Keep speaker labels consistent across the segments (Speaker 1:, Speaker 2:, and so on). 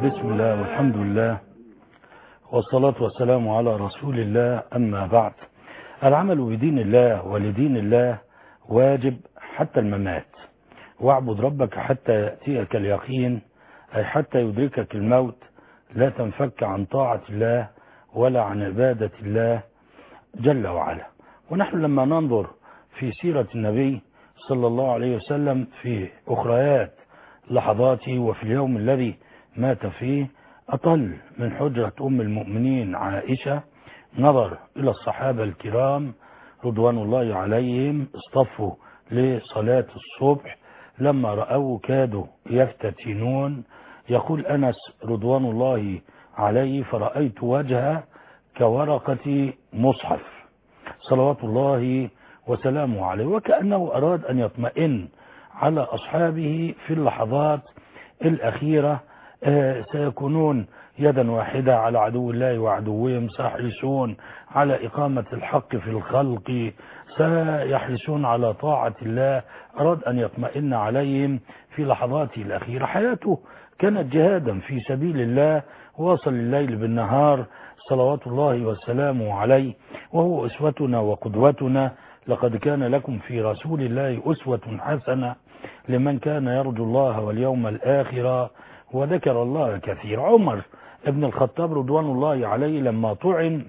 Speaker 1: بسم الله والحمد لله والصلاة والسلام على رسول الله. أما بعد، العمل بدين الله ولدين الله واجب حتى الممات، واعبد ربك حتى يأتيك اليقين، أي حتى يدركك الموت، لا تنفك عن طاعة الله ولا عن عبادة الله جل وعلا. ونحن لما ننظر في سيرة النبي صلى الله عليه وسلم في أخريات لحظاته وفي اليوم الذي مات فيه، أطل من حجرة أم المؤمنين عائشة، نظر إلى الصحابة الكرام رضوان الله عليهم اصطفوا لصلاة الصبح، لما رأوا كادوا يفتتنون. يقول أنس رضوان الله عليه: فرأيت وجهه كورقة مصحف صلوات الله وسلامه عليه، وكأنه أراد أن يطمئن على أصحابه في اللحظات الأخيرة. سيكونون يدا واحدة على عدو الله وعدوهم، سيحرصون على إقامة الحق في الخلق، سيحرصون على طاعة الله. أراد أن يطمئن عليهم في لحظاته الأخيرة. حياته كانت جهادا في سبيل الله، واصل الليل بالنهار صلوات الله وسلامه عليه، وهو أسوتنا وقدوتنا. لقد كان لكم في رسول الله أسوة حسنة لمن كان يرجو الله واليوم الآخر وذكر الله كثيرا. عمر ابن الخطاب رضوان الله عليه لما طعن،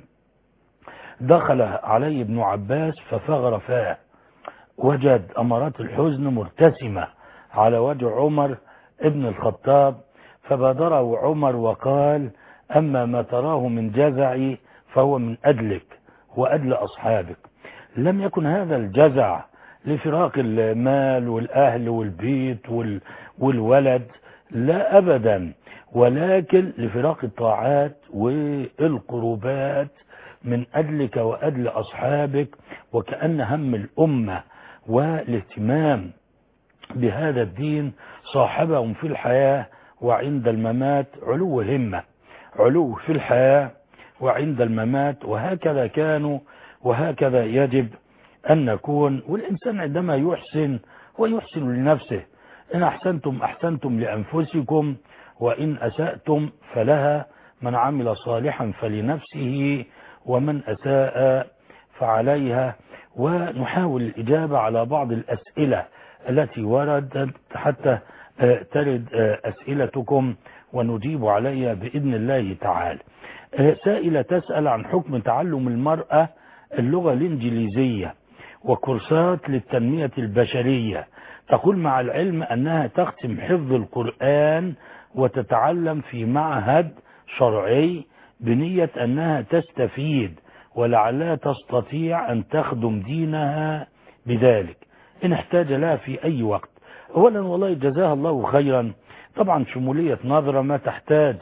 Speaker 1: دخل عليه ابن عباس فثغر فاه، وجد أمارات الحزن مرتسمة على وجه عمر ابن الخطاب، فبادره عمر وقال: أما ما تراه من جزعي فهو من أجلك وأجل أصحابك. لم يكن هذا الجزع لفراق المال والأهل والبيت والولد، لا أبدا، ولكن لفراق الطاعات والقربات من أجلك وأجل أصحابك. وكأن هم الأمة والاهتمام بهذا الدين صاحبهم في الحياة وعند الممات علو همة، علو في الحياة وعند الممات. وهكذا كانوا وهكذا يجب أن نكون. والإنسان عندما يحسن ويحسن لنفسه، إن أحسنتم أحسنتم لأنفسكم وإن أسأتم فلها، من عمل صالحا فلنفسه ومن أساء فعليها. ونحاول الإجابة على بعض الأسئلة التي وردت حتى ترد أسئلتكم ونجيب عليها بإذن الله تعالى. سائلة تسأل عن حكم تعلم المرأة اللغة الإنجليزية وكورسات للتنمية البشرية. تقول: مع العلم أنها تختم حفظ القرآن وتتعلم في معهد شرعي بنية أنها تستفيد ولعلها تستطيع أن تخدم دينها بذلك إن احتاج لها في أي وقت. أولا والله جزاها الله خيرا، طبعا شمولية نظرة ما تحتاج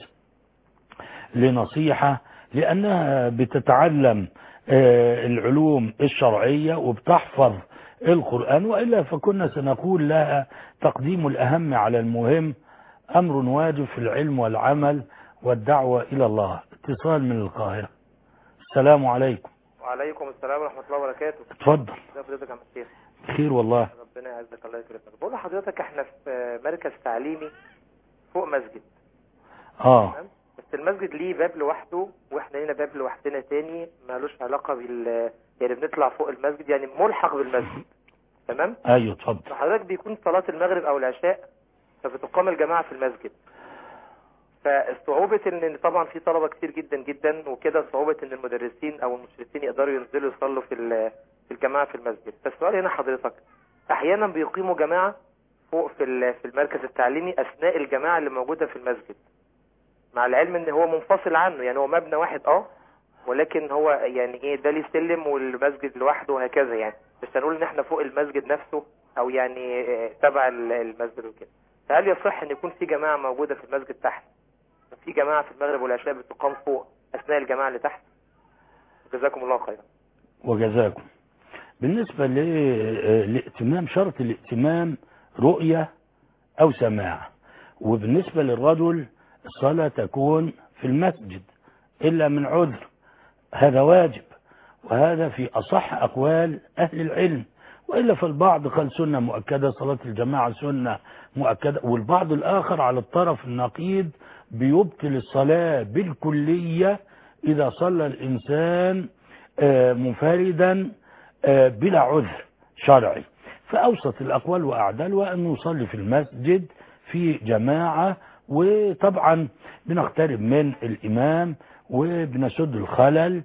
Speaker 1: لنصيحة، لأنها بتتعلم العلوم الشرعية وبتحفظ القرآن، وإلا فكنا سنقول لها تقديم الأهم على المهم، أمر واجب في العلم والعمل والدعوة إلى الله. اتصال من القاهرة. السلام عليكم.
Speaker 2: وعليكم السلام ورحمة الله وبركاته.
Speaker 1: اتفضل.
Speaker 2: ازي حضرتك يا شيخ؟
Speaker 1: خير والله.
Speaker 2: ربنا يعزك الله يكرمك. بقول لحضرتك احنا في مركز تعليمي فوق مسجد. تمام؟ بس المسجد ليه باب لوحده واحنا لينا باب لوحدنا تاني، مالوش علاقة يعني بنطلع فوق المسجد، يعني ملحق بالمسجد. تمام؟
Speaker 1: ايوه اتفضل.
Speaker 2: فحضرتك بيكون صلاة المغرب او العشاء فبتقام الجماعة في المسجد، فالصعوبة ان طبعا في طلبة كتير جدا جدا وكده، صعوبة ان المدرسين او المشرفين يقدروا ينزلوا يصلوا في الجماعة في المسجد. فالسؤال هنا حضرتك، احيانا بيقيموا جماعة فوق في المركز التعليمي اثناء الجماعة اللي موجودة في المسجد، مع العلم ان هو منفصل عنه، يعني هو مبنى واحد ولكن هو يعني ايه، ده ليه سلم والمسجد لوحده وهكذا، يعني مش هنقول ان احنا فوق المسجد نفسه او يعني تبع المسجد وكده. فهل يصح ان يكون في جماعة موجودة في المسجد تحت وفي جماعة في المغرب والعشاء بتقام فوق اثناء الجماعة اللي تحت؟ جزاكم الله خيرا.
Speaker 1: وجزاكم. بالنسبة للائتمام، شرط الائتمام رؤية أو سماع. وبالنسبة للرجل الصلاة تكون في المسجد إلا من عذر، هذا واجب، وهذا في أصح أقوال أهل العلم. وإلا فالبعض قال سنة مؤكدة، صلاة الجماعة سنة مؤكدة، والبعض الآخر على الطرف النقيض بيبطل الصلاة بالكلية إذا صلى الإنسان منفردا بلا عذر شرعي. فأوسط الأقوال وأعدلها أن نصلي في المسجد في جماعة، وطبعا بنقترب من الإمام وبنسد الخلل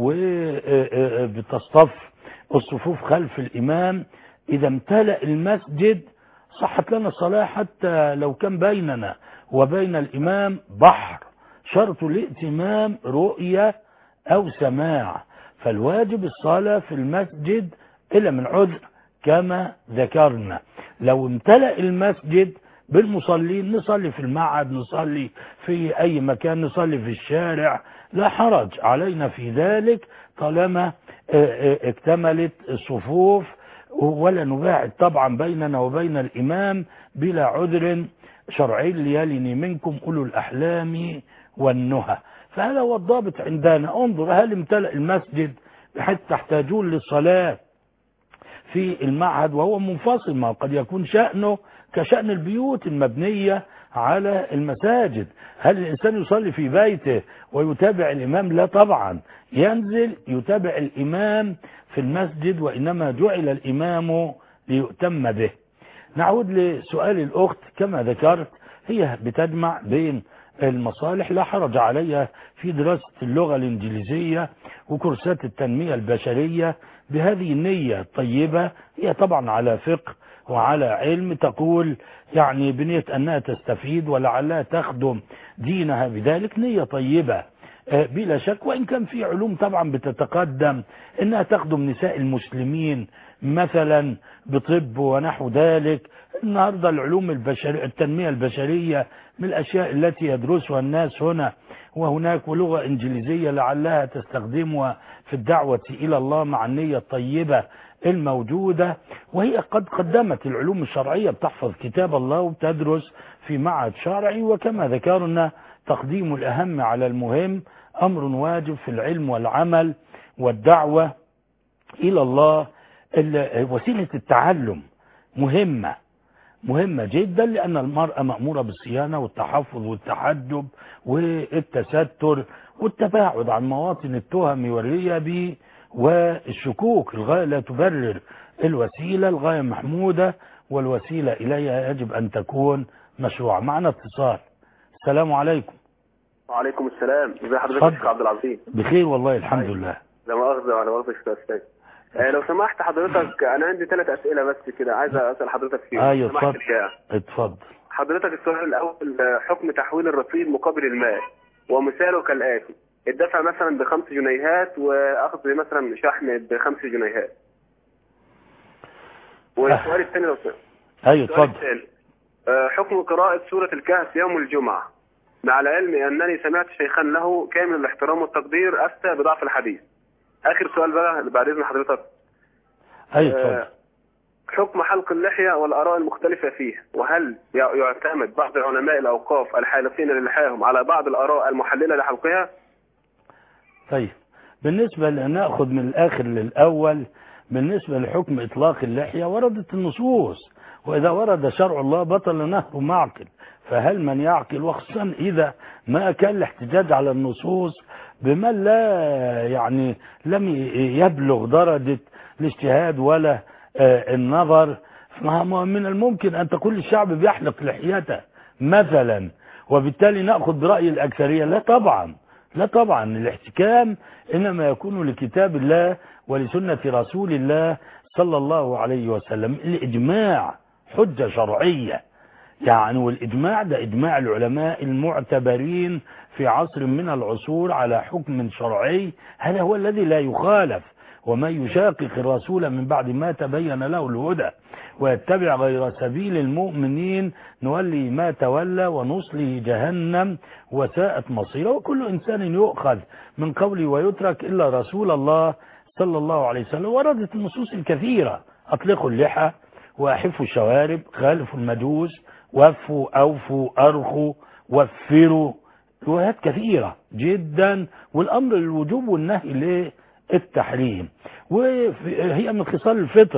Speaker 1: وبتصطف الصفوف خلف الإمام. إذا امتلأ المسجد صحت لنا الصلاة حتى لو كان بيننا وبين الإمام بحر، شرط الائتمام رؤية أو سماع. فالواجب الصلاة في المسجد إلا من عذر كما ذكرنا. لو امتلأ المسجد بالمصلين نصلي في المعهد، نصلي في أي مكان، نصلي في الشارع، لا حرج علينا في ذلك طالما اكتملت الصفوف، ولا نباعد طبعا بيننا وبين الإمام بلا عذر شرعي. ليلني منكم أولو الأحلام والنهى. فهذا هو الضابط عندنا. انظر هل امتلأ المسجد بحيث تحتاجون للصلاة في المعهد وهو منفصل، ما قد يكون شأنه كشأن البيوت المبنية على المساجد. هل الإنسان يصلي في بيته ويتابع الإمام؟ لا طبعا، ينزل يتابع الإمام في المسجد، وإنما جعل الإمام ليؤتم به. نعود لسؤال الأخت. كما ذكرت هي بتجمع بين المصالح، لا حرج عليها في دراسة اللغة الإنجليزية وكورسات التنمية البشرية بهذه النية الطيبة. هي طبعا على فقه وعلى علم، تقول يعني بنية أنها تستفيد ولعلها تخدم دينها بذلك، نية طيبة بلا شك. وإن كان في علوم طبعا بتتقدم أنها تخدم نساء المسلمين مثلا بطب ونحو ذلك. النهاردة العلوم البشرية، التنمية البشرية من الأشياء التي يدرسها الناس هنا وهناك، ولغة إنجليزية لعلها تستخدمها في الدعوة إلى الله مع النية الطيبة الموجودة. وهي قد قدمت العلوم الشرعية، بتحفظ كتاب الله وبتدرس في معهد شرعي. وكما ذكرنا تقديم الأهم على المهم أمر واجب في العلم والعمل والدعوة إلى الله. وسيلة التعلم مهمة جدا، لأن المرأة مأمورة بالصيانة والتحفظ والتحجب والتستر والتباعد عن مواطن التهم والريب والشكوك. الغاية لا تبرر الوسيلة، الغاية محمودة والوسيلة إليها يجب أن تكون مشروعة. معنا اتصال. السلام عليكم.
Speaker 3: وعليكم السلام. ازي حضرتك يا شيخ عبد العظيم؟
Speaker 1: بخير والله الحمد لله.
Speaker 3: لا مؤاخذة ولا مؤاخذة يا استاذ. لو سمحت حضرتك انا عندي 3 اسئله بس كده عايز اسال حضرتك فيهم.
Speaker 1: ايوه اتفضل.
Speaker 3: حضرتك السؤال الاول، حكم تحويل الرصيد مقابل المال، ومثاله كالاتي: الدفع مثلا ب5 جنيهات واخذ مثلا شحن ب5 جنيهات. والسؤال الثاني لو سمحت.
Speaker 1: ايوه اتفضل.
Speaker 3: حكم قراءة سورة الكهف يوم الجمعة، مع العلم أنني سمعت شيخا له كامل الاحترام والتقدير أفتى بضعف الحديث. آخر سؤال بقى بعد إذن حضرتك.
Speaker 1: أيوة.
Speaker 3: حكم حلق اللحية والآراء المختلفة فيه، وهل يعتمد بعض علماء الأوقاف الحالفين للحاهم على بعض الآراء المحللة لحلقها؟
Speaker 1: طيب، بالنسبة لنأخذ من الآخر للأول. بالنسبة لحكم إطلاق اللحية وردت النصوص، وإذا ورد شرع الله بطل نهر معقل. فهل من يعقل، وخصوصا إذا ما كان الاحتجاج على النصوص بمن لا يعني لم يبلغ درجة الاجتهاد ولا النظر، من الممكن أن تقول الشعب بيحلق لحيته مثلا وبالتالي نأخذ برأي الأكثرية. لا طبعا الاحتكام إنما يكون لكتاب الله ولسنة رسول الله صلى الله عليه وسلم. الإجماع حجة شرعية يعني، والإجماع ده إجماع العلماء المعتبرين في عصر من العصور على حكم شرعي، هذا هو الذي لا يخالف. ومن يشاقق الرسول من بعد ما تبين له الهدى ويتبع غير سبيل المؤمنين نولي ما تولى ونصله جهنم وساءت مصيره. وكل إنسان يؤخذ من قوله ويترك إلا رسول الله صلى الله عليه وسلم. وردت النصوص الكثيرة: أطلقوا اللحى وأحفوا الشوارب، خالفوا المجوس، وفوا أوفوا أرخوا وفروا، روايات كثيرة جدا. والأمر للوجوب والنهي للتحريم، وهي من خصال الفطرة.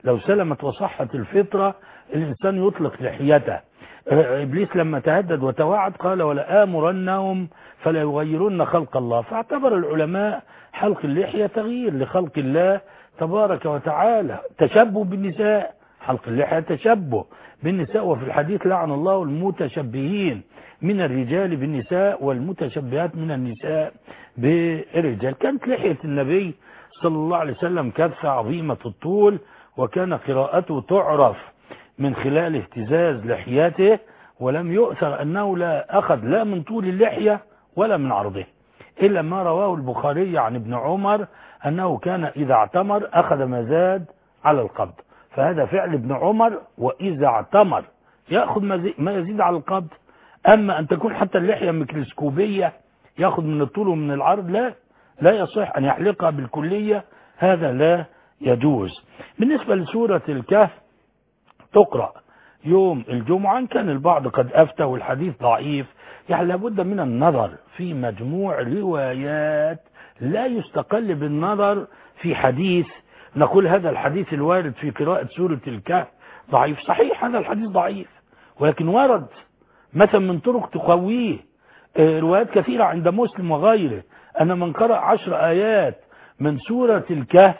Speaker 1: لو سلمت وصحت الفطرة الإنسان يطلق لحيته. إبليس لما تهدد وتوعد قال ولا آمرنهم فلا يغيرن خلق الله، فاعتبر العلماء حلق اللحية تغيير لخلق الله تبارك وتعالى، تشبه بالنساء، حلق اللحية تشبه بالنساء. وفي الحديث لعن الله المتشبهين من الرجال بالنساء والمتشبهات من النساء بالرجال. كانت لحية النبي صلى الله عليه وسلم كثة عظيمة الطول، وكان قراءته تعرف من خلال اهتزاز لحيته، ولم يؤثر أنه لا أخذ لا من طول اللحية ولا من عرضه، إلا ما رواه البخاري عن ابن عمر أنه كان إذا اعتمر أخذ ما زاد على القبض، فهذا فعل ابن عمر، وإذا اعتمر يأخذ ما يزيد على القبض. أما أن تكون حتى اللحية ميكروسكوبية يأخذ من الطول ومن العرض، لا يصح أن يحلقها بالكلية، هذا لا يجوز. بالنسبة لسورة الكهف تقرأ يوم الجمعة، إن كان البعض قد أفتى والحديث ضعيف، يعني لابد من النظر في مجموع روايات، لا يستقل بالنظر في حديث نقول هذا الحديث الوارد في قراءة سورة الكهف ضعيف. صحيح هذا الحديث ضعيف، ولكن ورد مثلا من طرق تقويه روايات كثيرة عند مسلم وغيره أن من قرأ 10 آيات من سورة الكهف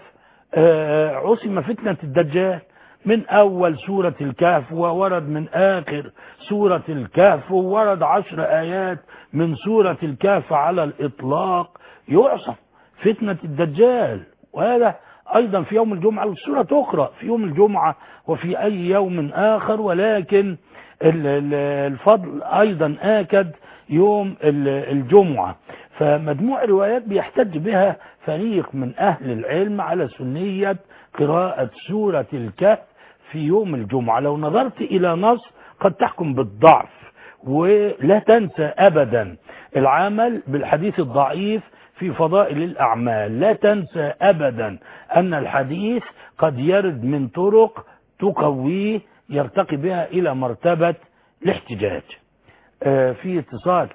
Speaker 1: عصم فتنة الدجال، من أول سورة الكهف وورد من آخر سورة الكهف، وورد 10 آيات من سورة الكهف على الإطلاق يعصم فتنة الدجال. وهذا أيضا في يوم الجمعة، السورة تقرأ في يوم الجمعة وفي أي يوم آخر، ولكن الفضل أيضا آكد يوم الجمعة. فمجموع روايات بيحتج بها فريق من أهل العلم على سنية قراءة سورة الكهف في يوم الجمعة. لو نظرت إلى نص قد تحكم بالضعف، ولا تنسى أبدا العمل بالحديث الضعيف في فضائل الأعمال، لا تنسى أبدا أن الحديث قد يرد من طرق تقويه يرتقي بها إلى مرتبة الاحتجاج. في اتصال.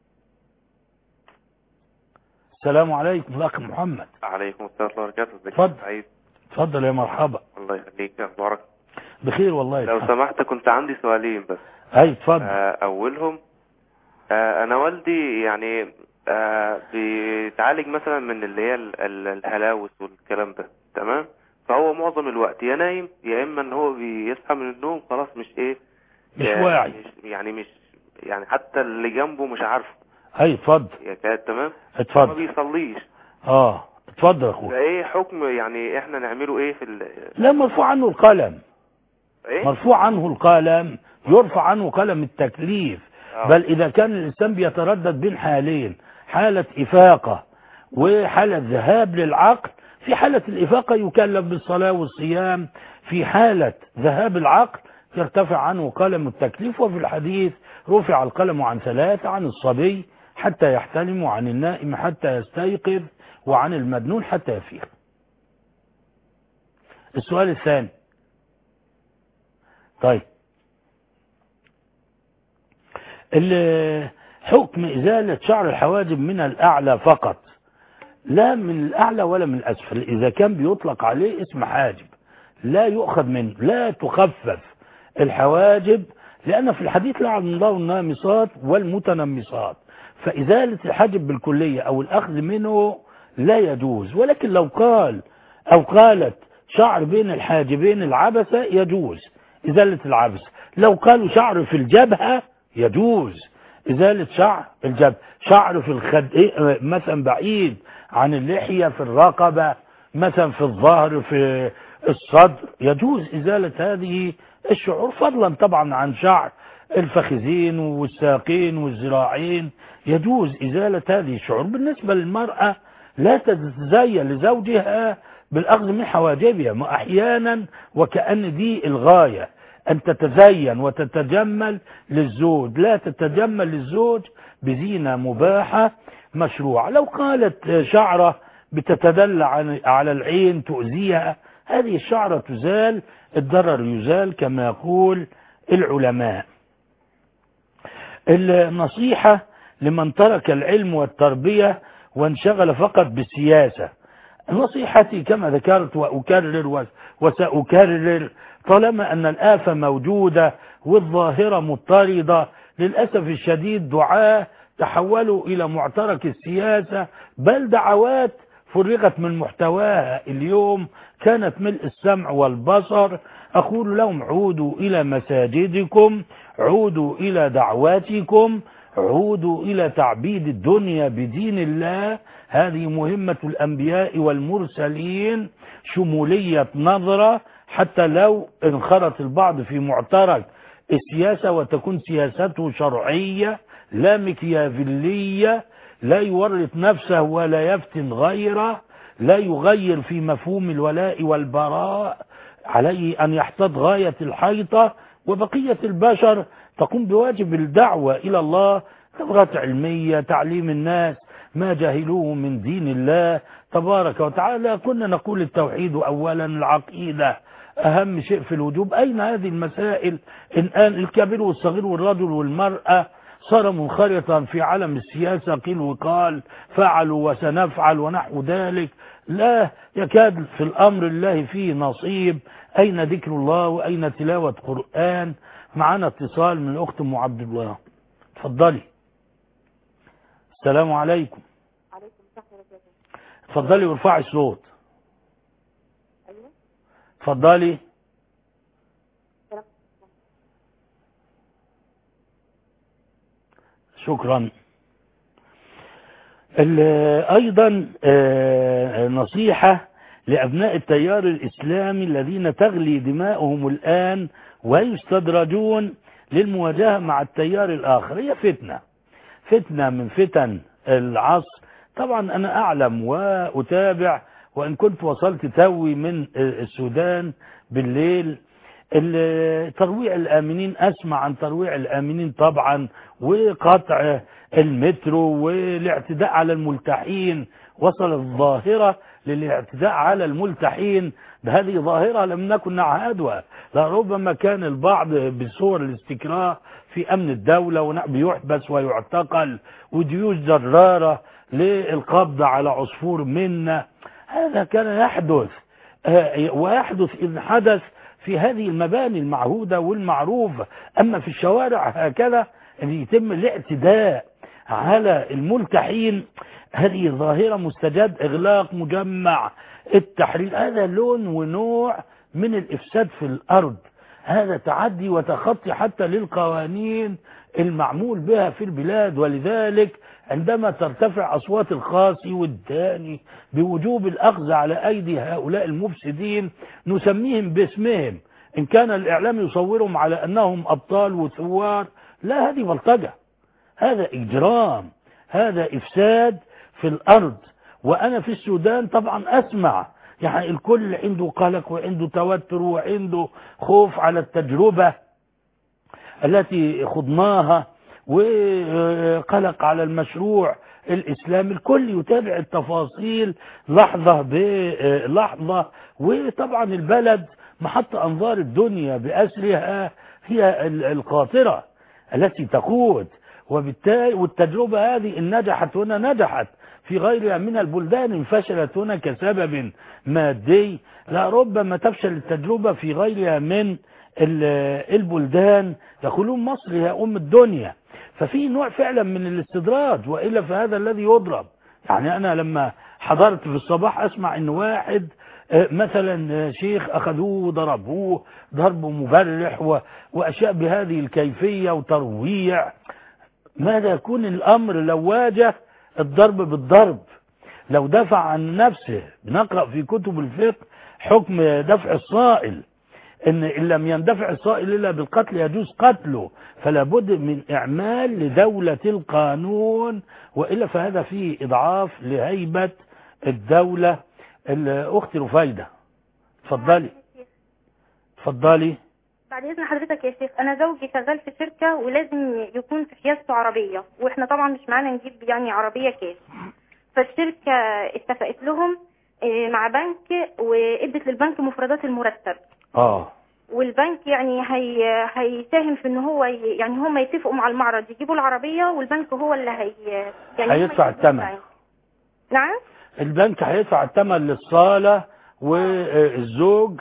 Speaker 1: السلام عليكم أخ محمد.
Speaker 4: عليكم السلام ورحمة الله وبركاته.
Speaker 1: اتفضل. اتفضل يا مرحبا.
Speaker 4: الله يخليك، أخبارك؟
Speaker 1: بخير والله.
Speaker 4: لو سمحت كنت عندي سؤالين بس.
Speaker 1: أي اتفضل.
Speaker 4: أولهم أنا والدي يعني بيتعالج مثلا من اللي هي الهلاوس والكلام ده، تمام؟ فهو معظم الوقت يا نايم يا إما إن هو بيصحى من النوم خلاص مش
Speaker 1: واعي،
Speaker 4: مش يعني حتى اللي جنبه مش عارفه.
Speaker 1: أي اتفضل
Speaker 4: يا كده تمام.
Speaker 1: اتفضل.
Speaker 4: ما بيصليش.
Speaker 1: اتفضل يا اخويا.
Speaker 4: فايه حكم يعني احنا نعمله ايه في
Speaker 1: لا مرفوع عنه القلم.
Speaker 4: إيه؟
Speaker 1: مرفوع عنه القلم، يرفع عنه قلم التكليف. بل إذا كان الإنسان بيتردد بين حالين، حالة إفاقة وحالة ذهاب للعقل، في حالة الإفاقة يكلف بالصلاة والصيام، في حالة ذهاب العقل يرتفع عنه قلم التكليف. وفي الحديث رفع القلم عن 3، عن الصبي حتى يحتلم، وعن النائم حتى يستيقظ، وعن المجنون حتى يفيق. السؤال الثاني. طيب حكم إزالة شعر الحواجب من الأعلى فقط، لا من الأعلى ولا من الأسفل. إذا كان بيطلق عليه اسم حاجب لا يؤخذ منه، لا تخفف الحواجب، لأن في الحديث لعن الله النامصات والمتنمصات، فإزالة الحاجب بالكلية أو الأخذ منه لا يجوز. ولكن لو قال أو قالت شعر بين الحاجبين العبسة يجوز إزالة العبسة. لو قالوا شعر في الجبهة يجوز إزالة شعر الجبهة. شعر في الخد مثلا بعيد عن اللحية، في الرقبة مثلا، في الظهر، في الصدر، يجوز إزالة هذه الشعور، فضلا طبعا عن شعر الفخذين والساقين والذراعين، يجوز إزالة هذه الشعور. بالنسبة للمرأة لا تتزين لزوجها بالأخذ من حواجبها، ما أحيانا وكأن دي الغاية أن تتزين وتتجمل للزوج، لا تتجمل للزوج بزينة مباحة مشروعة. لو قالت شعرة بتتدلع على العين تؤذيها، هذه الشعرة تزال، الضرر يزال كما يقول العلماء. النصيحة لمن ترك العلم والتربية وانشغل فقط بالسياسة نصيحتي كما ذكرت وأكرر وسأكرر، طالما أن الآفة موجودة والظاهرة مضطردة، للأسف الشديد دعاة تحولوا إلى معترك السياسة، بل دعوات فرغت من محتواها اليوم كانت ملء السمع والبصر. أقول لهم عودوا إلى مساجدكم، عودوا إلى دعواتكم، عودوا إلى تعبيد الدنيا بدين الله. هذه مهمة الأنبياء والمرسلين، شمولية نظرة، حتى لو انخرط البعض في معترك السياسة وتكون سياسته شرعية لا مكيافيلية، لا يورط نفسه ولا يفتن غيره، لا يغير في مفهوم الولاء والبراء، عليه أن يحتاط غاية الحيطة، وبقية البشر تقوم بواجب الدعوة إلى الله، دورات علمية، تعليم الناس ما جاهلوه من دين الله تبارك وتعالى. كنا نقول التوحيد أولا، العقيدة أهم شيء في الوجوب. أين هذه المسائل الآن؟ الكبير والصغير والرجل والمرأة صار منخرطا في عالم السياسة، قيل وقال، فعلوا وسنفعل ونحو ذلك، لا يكاد في الأمر الله فيه نصيب. أين ذكر الله وأين تلاوة قرآن؟ معنا اتصال من الأخت أم عبد الله، تفضلي. السلام عليكم.
Speaker 5: عليكم السلام ورحمة الله.
Speaker 1: تفضلي وارفعي الصوت.
Speaker 5: أيوة.
Speaker 1: تفضلي. شكرا. أيضا نصيحة لأبناء التيار الإسلامي الذين تغلي دماؤهم الآن ويستدرجون للمواجهة مع التيار الآخر. هي فتنة من فتن العصر. طبعا أنا أعلم وأتابع، وإن كنت وصلت توي من السودان بالليل، ترويع الآمنين، أسمع عن ترويع الآمنين طبعا، وقطع المترو والاعتداء على الملتحين. وصل الظاهرة للاعتداء على الملتحين، هذه ظاهرة لم نكن نعهدها. لربما كان البعض بصور الاستكراه في أمن الدولة بيحبس ويعتقل، وجيوش جرارة للقبض على عصفور منا. هذا كان يحدث ويحدث إذ حدث في هذه المباني المعهودة والمعروفة. أما في الشوارع هكذا أن يتم الاعتداء على الملتحين، هذه ظاهرة مستجد. إغلاق مجمع التحرير، هذا لون ونوع من الإفساد في الأرض، هذا تعدي وتخطي حتى للقوانين المعمول بها في البلاد. ولذلك عندما ترتفع أصوات الخاصي والداني بوجوب الأخذ على أيدي هؤلاء المفسدين، نسميهم باسمهم. إن كان الإعلام يصورهم على أنهم أبطال وثوار، لا، هذه بلطجة، هذا إجرام، هذا إفساد في الأرض. وأنا في السودان طبعا أسمع، يعني الكل عنده قلق وعنده توتر وعنده خوف على التجربة التي خضناها، وقلق على المشروع الإسلامي. الكل يتابع التفاصيل لحظة بلحظة. وطبعا البلد محط أنظار الدنيا بأسرها، هي القاطرة التي تقود. وبالتالي والتجربة هذه إن نجحت هنا نجحت في غيرها من البلدان، إن فشلت هنا كسبب مادي لربما تفشل التجربة في غيرها من البلدان. يقولون مصر هي أم الدنيا. ففي نوع فعلا من الاستدراج، وإلا فهذا الذي يضرب. يعني أنا لما حضرت في الصباح أسمع إن واحد مثلا شيخ أخذوه وضربوه ضرب مبرح وأشياء بهذه الكيفية وترويع. ماذا يكون الأمر لو واجه الضرب بالضرب، لو دفع عن نفسه؟ بنقرأ في كتب الفقه حكم دفع الصائل، إن لم يندفع الصائل إلا بالقتل يجوز قتله. فلا بد من إعمال لدولة القانون، وإلا فهذا فيه إضعاف لهيبة الدولة. الأخت رفايدة، اتفضلي. اتفضلي.
Speaker 5: بعد إذن حضرتك يا شيخ، أنا زوجي شغال في شركة ولازم يكون في حيازته عربية، وإحنا طبعا مش معانا نجيب يعني عربية كاش. فالشركة اتفقت لهم مع بنك، وادت للبنك مفردات المرتب. والبنك يعني هيساهم في ان هو يعني هم يتفقوا مع المعرض يجيبوا العربية، والبنك هو اللي يعني
Speaker 1: هيدفع الثمن.
Speaker 5: نعم،
Speaker 1: البنك هيدفع الثمن للصالة، والزوج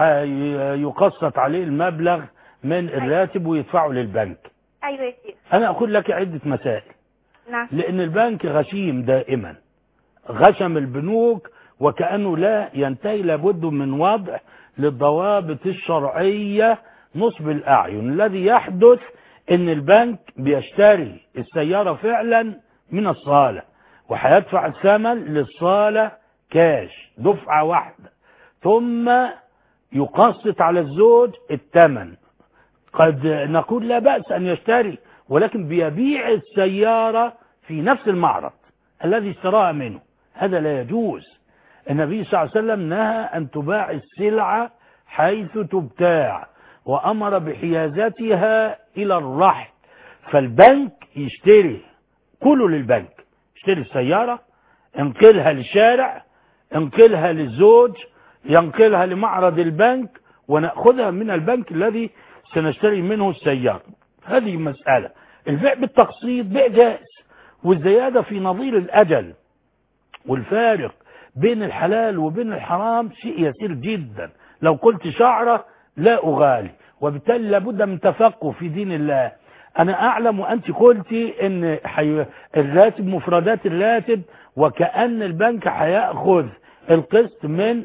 Speaker 1: هيقسط عليه المبلغ من الراتب ويدفعه للبنك.
Speaker 5: ايوه يا شيخ.
Speaker 1: انا اقول لك عدة مسائل.
Speaker 5: نعم.
Speaker 1: لان البنك غشيم دائما، غشم البنوك وكأنه لا ينتهي، لابد من وضع للضوابط الشرعية نصب الأعين. الذي يحدث ان البنك بيشتري السيارة فعلا من الصالة، وهيدفع الثمن للصالة كاش دفعة واحدة، ثم يقسط على الزوج الثمن. قد نقول لا بأس أن يشتري، ولكن بيبيع السيارة في نفس المعرض الذي اشتراها منه، هذا لا يجوز. النبي صلى الله عليه وسلم نهى أن تباع السلعة حيث تبتاع، وأمر بحيازتها إلى الرحل. فالبنك يشتري كله للبنك، يشتري السيارة، ينقلها للشارع، ينقلها للزوج، ينقلها لمعرض البنك، ونأخذها من البنك الذي سنشتري منه السيارة. هذه مسألة. البيع بالتقسيط بيع جائز، والزيادة في نظير الأجل والفارق بين الحلال وبين الحرام شيء يسير جدا. لو قلت شعرة لا أغالي، وبالتالي لابد من تفقه في دين الله. أنا أعلم وأنت قلتي إن الراتب مفردات الراتب، وكأن البنك هيأخذ القسط من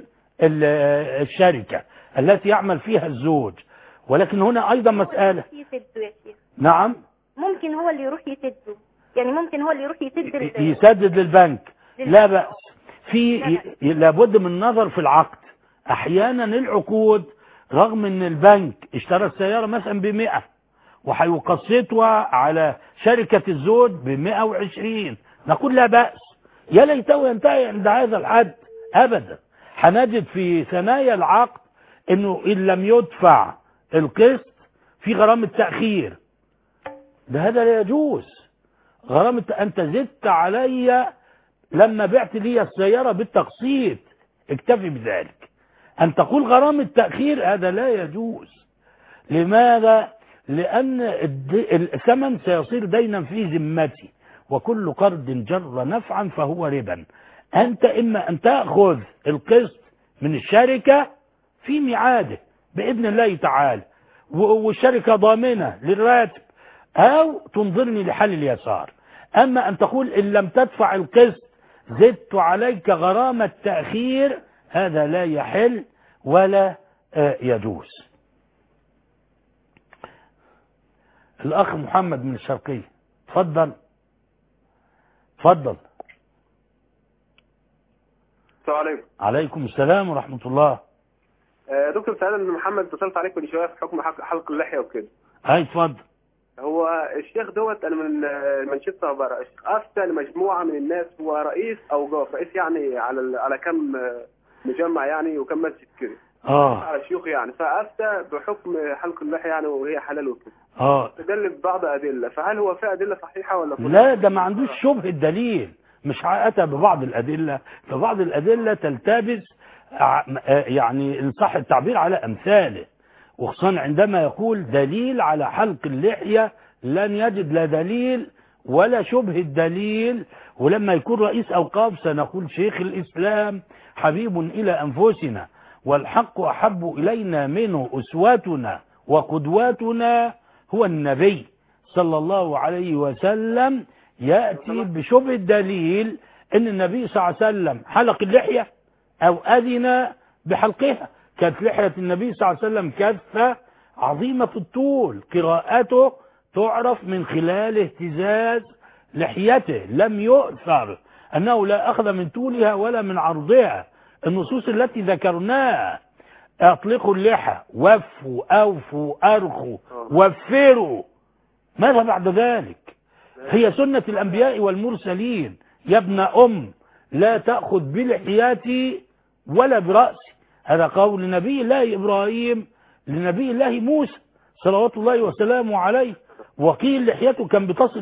Speaker 1: الشركة التي يعمل فيها الزوج، ولكن هنا أيضا مسألة.
Speaker 5: يسدوا يا شيخ.
Speaker 1: نعم،
Speaker 5: ممكن هو اللي يروح يسده، يعني ممكن هو اللي يروح
Speaker 1: يسدد للبنك، لا بأس. في لابد من النظر في العقد. أحيانا العقود رغم ان البنك اشترى السيارة مثلا ب100 وهيقسطها على شركة الزوج ب120، نقول لا بأس، يا ليته ينتهي عند هذا الحد. أبدا، هنجد في ثنايا العقد انه ان لم يدفع القسط في غرامة تأخير، ده هذا لا يجوز. غرامة انت زدت علي لما بعت لي السيارة بالتقسيط، اكتفي بذلك. أن تقول غرامة تأخير هذا لا يجوز. لماذا؟ لأن الثمن سيصير دينا في ذمتي، وكل قرض جر نفعا فهو ربا. أنت إما أن تأخذ القسط من الشركة في ميعاده بإذن الله تعالى، والشركة ضامنة للراتب، أو تنظرني لحل اليسار. أما أن تقول إن لم تدفع القسط زدت عليك غرامة تأخير، هذا لا يحل ولا يجوز. الأخ محمد من الشرقية، تفضل. تفضل.
Speaker 3: السلام عليكم.
Speaker 1: عليكم السلام ورحمة الله.
Speaker 3: دكتور سعيد، ان محمد اتصلت عليك من شويه في حكم حلق اللحيه وكده.
Speaker 1: هاي اتفضل.
Speaker 3: هو الشيخ دوت انا من مانشستر بره، افتى لمجموعه من الناس، هو رئيس او جوف رئيس يعني على كم مجمع يعني وكم مسجد كده، على شيوخ يعني، فافتى بحكم حلق اللحيه يعني وهي حلال وكده. تدل ببعض ادله، فهل هو في ادله صحيحه ولا
Speaker 1: لا؟ ده ما عندوش شبه الدليل، مش اتى ببعض الادله، فبعض الادله تلتبس يعني ان صح التعبير على امثاله، وخصوصا عندما يقول دليل على حلق اللحية لن يجد لا دليل ولا شبه الدليل. ولما يكون رئيس أوقاف سنقول شيخ الإسلام حبيب إلى أنفسنا، والحق أحب إلينا منه، أسواتنا وقدواتنا هو النبي صلى الله عليه وسلم. يأتي بشبه الدليل أن النبي صلى الله عليه وسلم حلق اللحية أو أذن بحلقها. كانت لحية النبي صلى الله عليه وسلم كثة عظيمة الطول، قراءته تعرف من خلال اهتزاز لحيته، لم يؤثر أنه لا أخذ من طولها ولا من عرضها. النصوص التي ذكرناها أطلقوا اللحى، وفوا، أوفوا، أرخوا، وفروا، ماذا بعد ذلك؟ هي سنة الأنبياء والمرسلين. يا ابن لا تأخذ بلحياتي ولا برأسي، هذا قول نبي الله إبراهيم لنبي الله موسى صلوات الله وسلامه عليه. وقيل لحيته كان بتصل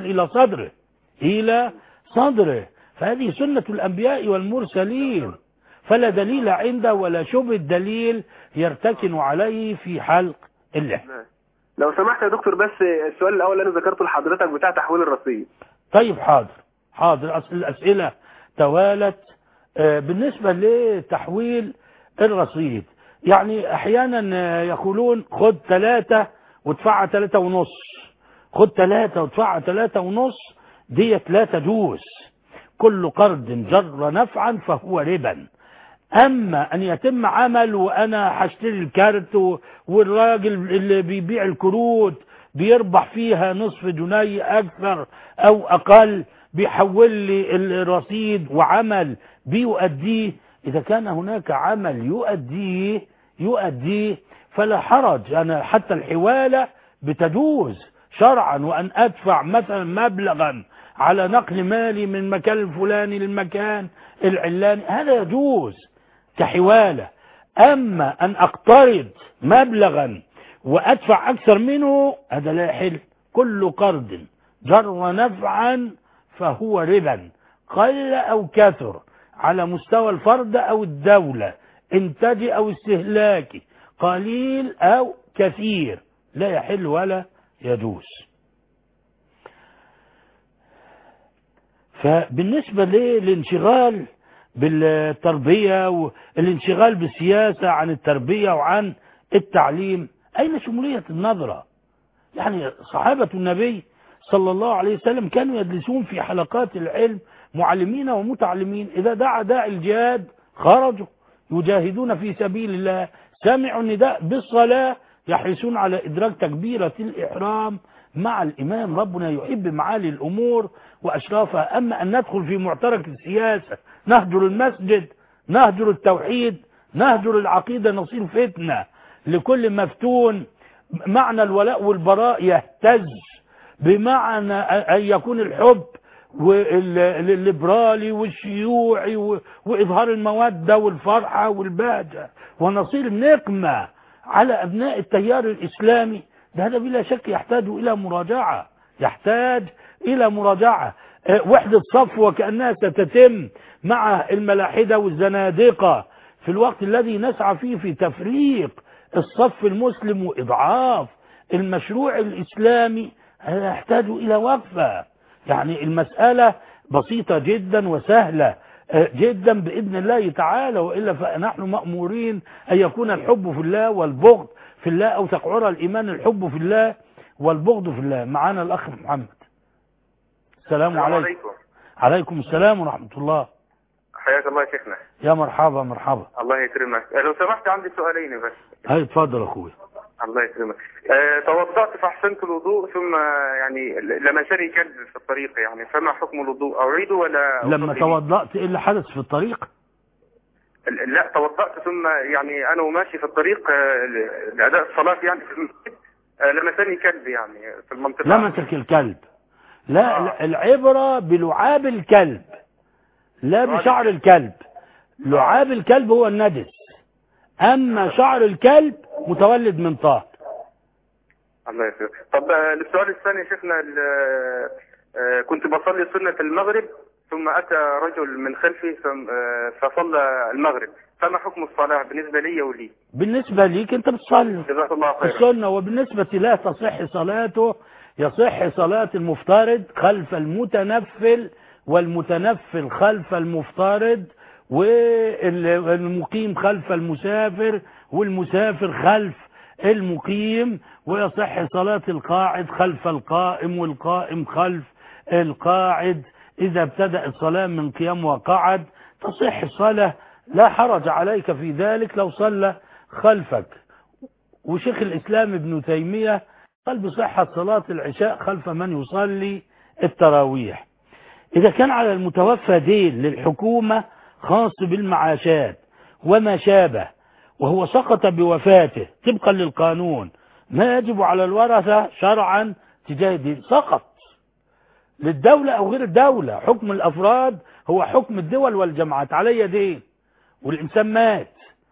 Speaker 1: إلى صدره، فهذه سنة الأنبياء والمرسلين، فلا دليل عنده ولا شبه الدليل يرتكن عليه في حلق اللحية.
Speaker 3: لو سمحت يا دكتور، بس السؤال الأول اللي أنا ذكرته لحضرتك بتاع تحويل الرصيد.
Speaker 1: طيب حاضر. الأسئلة توالت بالنسبة لتحويل الرصيد، يعني احيانا يقولون خد 3 وادفعها 3.5، خد 3 وادفعها 3.5، ديت لا تجوز. كل قرض جر نفعا فهو ربا. اما ان يتم عمل وانا هشتري الكارت والراجل اللي بيبيع الكروت بيربح فيها نصف جنيه اكثر او اقل، بيحول لي الرصيد وعمل بيؤديه، اذا كان هناك عمل يؤديه فلا حرج. انا حتى الحوالة بتجوز شرعا، وان ادفع مثلا مبلغا على نقل مالي من مكان الفلاني للمكان العلاني، هذا يجوز كحوالة. اما ان اقترض مبلغا وادفع اكثر منه هذا لا يحل. كل قرض جر نفعا فهو ربا، قل او كثر، على مستوى الفرد او الدولة، انتاجي او استهلاكي، قليل او كثير، لا يحل ولا يجوز. فبالنسبة للانشغال بالتربية والانشغال بالسياسة عن التربية وعن التعليم، أين شمولية النظرة؟ يعني صحابة النبي صلى الله عليه وسلم كانوا يجلسون في حلقات العلم معلمين ومتعلمين، إذا دعا داعي الجهاد خرجوا يجاهدون في سبيل الله، سمعوا النداء بالصلاة يحرصون على إدراك تكبيرة الإحرام مع الإمام. ربنا يحب معالي الأمور وأشرافها. أما أن ندخل في معترك السياسة، نهجر المسجد، نهجر التوحيد، نهجر العقيدة، نصير فتنة لكل مفتون. معنى الولاء والبراء يهتز بمعنى أن يكون الحب والليبرالي والشيوعي وإظهار المودة والفرحة والبهجة، ونصير نقمة على أبناء التيار الإسلامي. هذا بلا شك يحتاج إلى مراجعة. وحدة صف وكأنها ستتم مع الملاحدة والزنادقة في الوقت الذي نسعى فيه في تفريق الصف المسلم وإضعاف المشروع الإسلامي، يحتاج إلى وقفة. يعني المسألة بسيطة جدا وسهلة جدا بإذن الله تعالى، وإلا فنحن مأمورين أن يكون الحب في الله والبغض في الله، أو تقعر الإيمان الحب في الله والبغض في الله. معنا الأخ محمد. السلام عليكم. عليكم السلام ورحمة الله.
Speaker 6: حياك الله يا شيخنا.
Speaker 1: يا مرحبا مرحبا.
Speaker 6: الله يكرمك. لو سمحت عندي سؤالين بس.
Speaker 1: هاي اتفضل اخوي.
Speaker 6: الله يكرمك. توضأت فاحسنت الوضوء، ثم يعني لمسني كلب في الطريق، يعني فما حكم الوضوء؟ أعيده ولا
Speaker 1: لما توضأت ايه اللي حدث في الطريق؟
Speaker 6: لا، توضأت ثم يعني أنا وماشي في الطريق لأداء الصلاة يعني في المسجد، لمسني كلب يعني في المنطقة.
Speaker 1: لمسك الكلب؟ لا العبرة بلعاب الكلب لا بشعر الكلب. لعاب الكلب هو النجس، أما شعر الكلب متولد من طاهر.
Speaker 6: الله يسلمك. طب السؤال الثاني يا شيخنا، كنت بصلي سنة المغرب ثم أتى رجل من خلفي فصلى المغرب، فما حكم الصلاة بالنسبة لي ولي؟
Speaker 1: بالنسبة ليك أنت بتصلي
Speaker 6: جزاك الله خير
Speaker 1: السنة، وبالنسبة لا تصح صلاته. يصح صلاة المفترض خلف المتنفل، والمتنفل خلف المفترض، والمقيم خلف المسافر، والمسافر خلف المقيم. ويصح صلاة القاعد خلف القائم، والقائم خلف القاعد. إذا ابتدأ الصلاة من قيام وقعد تصح الصلاة، لا حرج عليك في ذلك لو صلى خلفك. وشيخ الإسلام ابن تيمية قال بصحة صلاة العشاء خلف من يصلي التراويح. إذا كان على المتوفى دين للحكومة خاص بالمعاشات وما شابه، وهو سقط بوفاته طبقا للقانون، ما يجب على الورثة شرعا تجاه دين سقط للدولة أو غير الدولة. حكم الأفراد هو حكم الدول والجماعات. علي دين والإنسان مات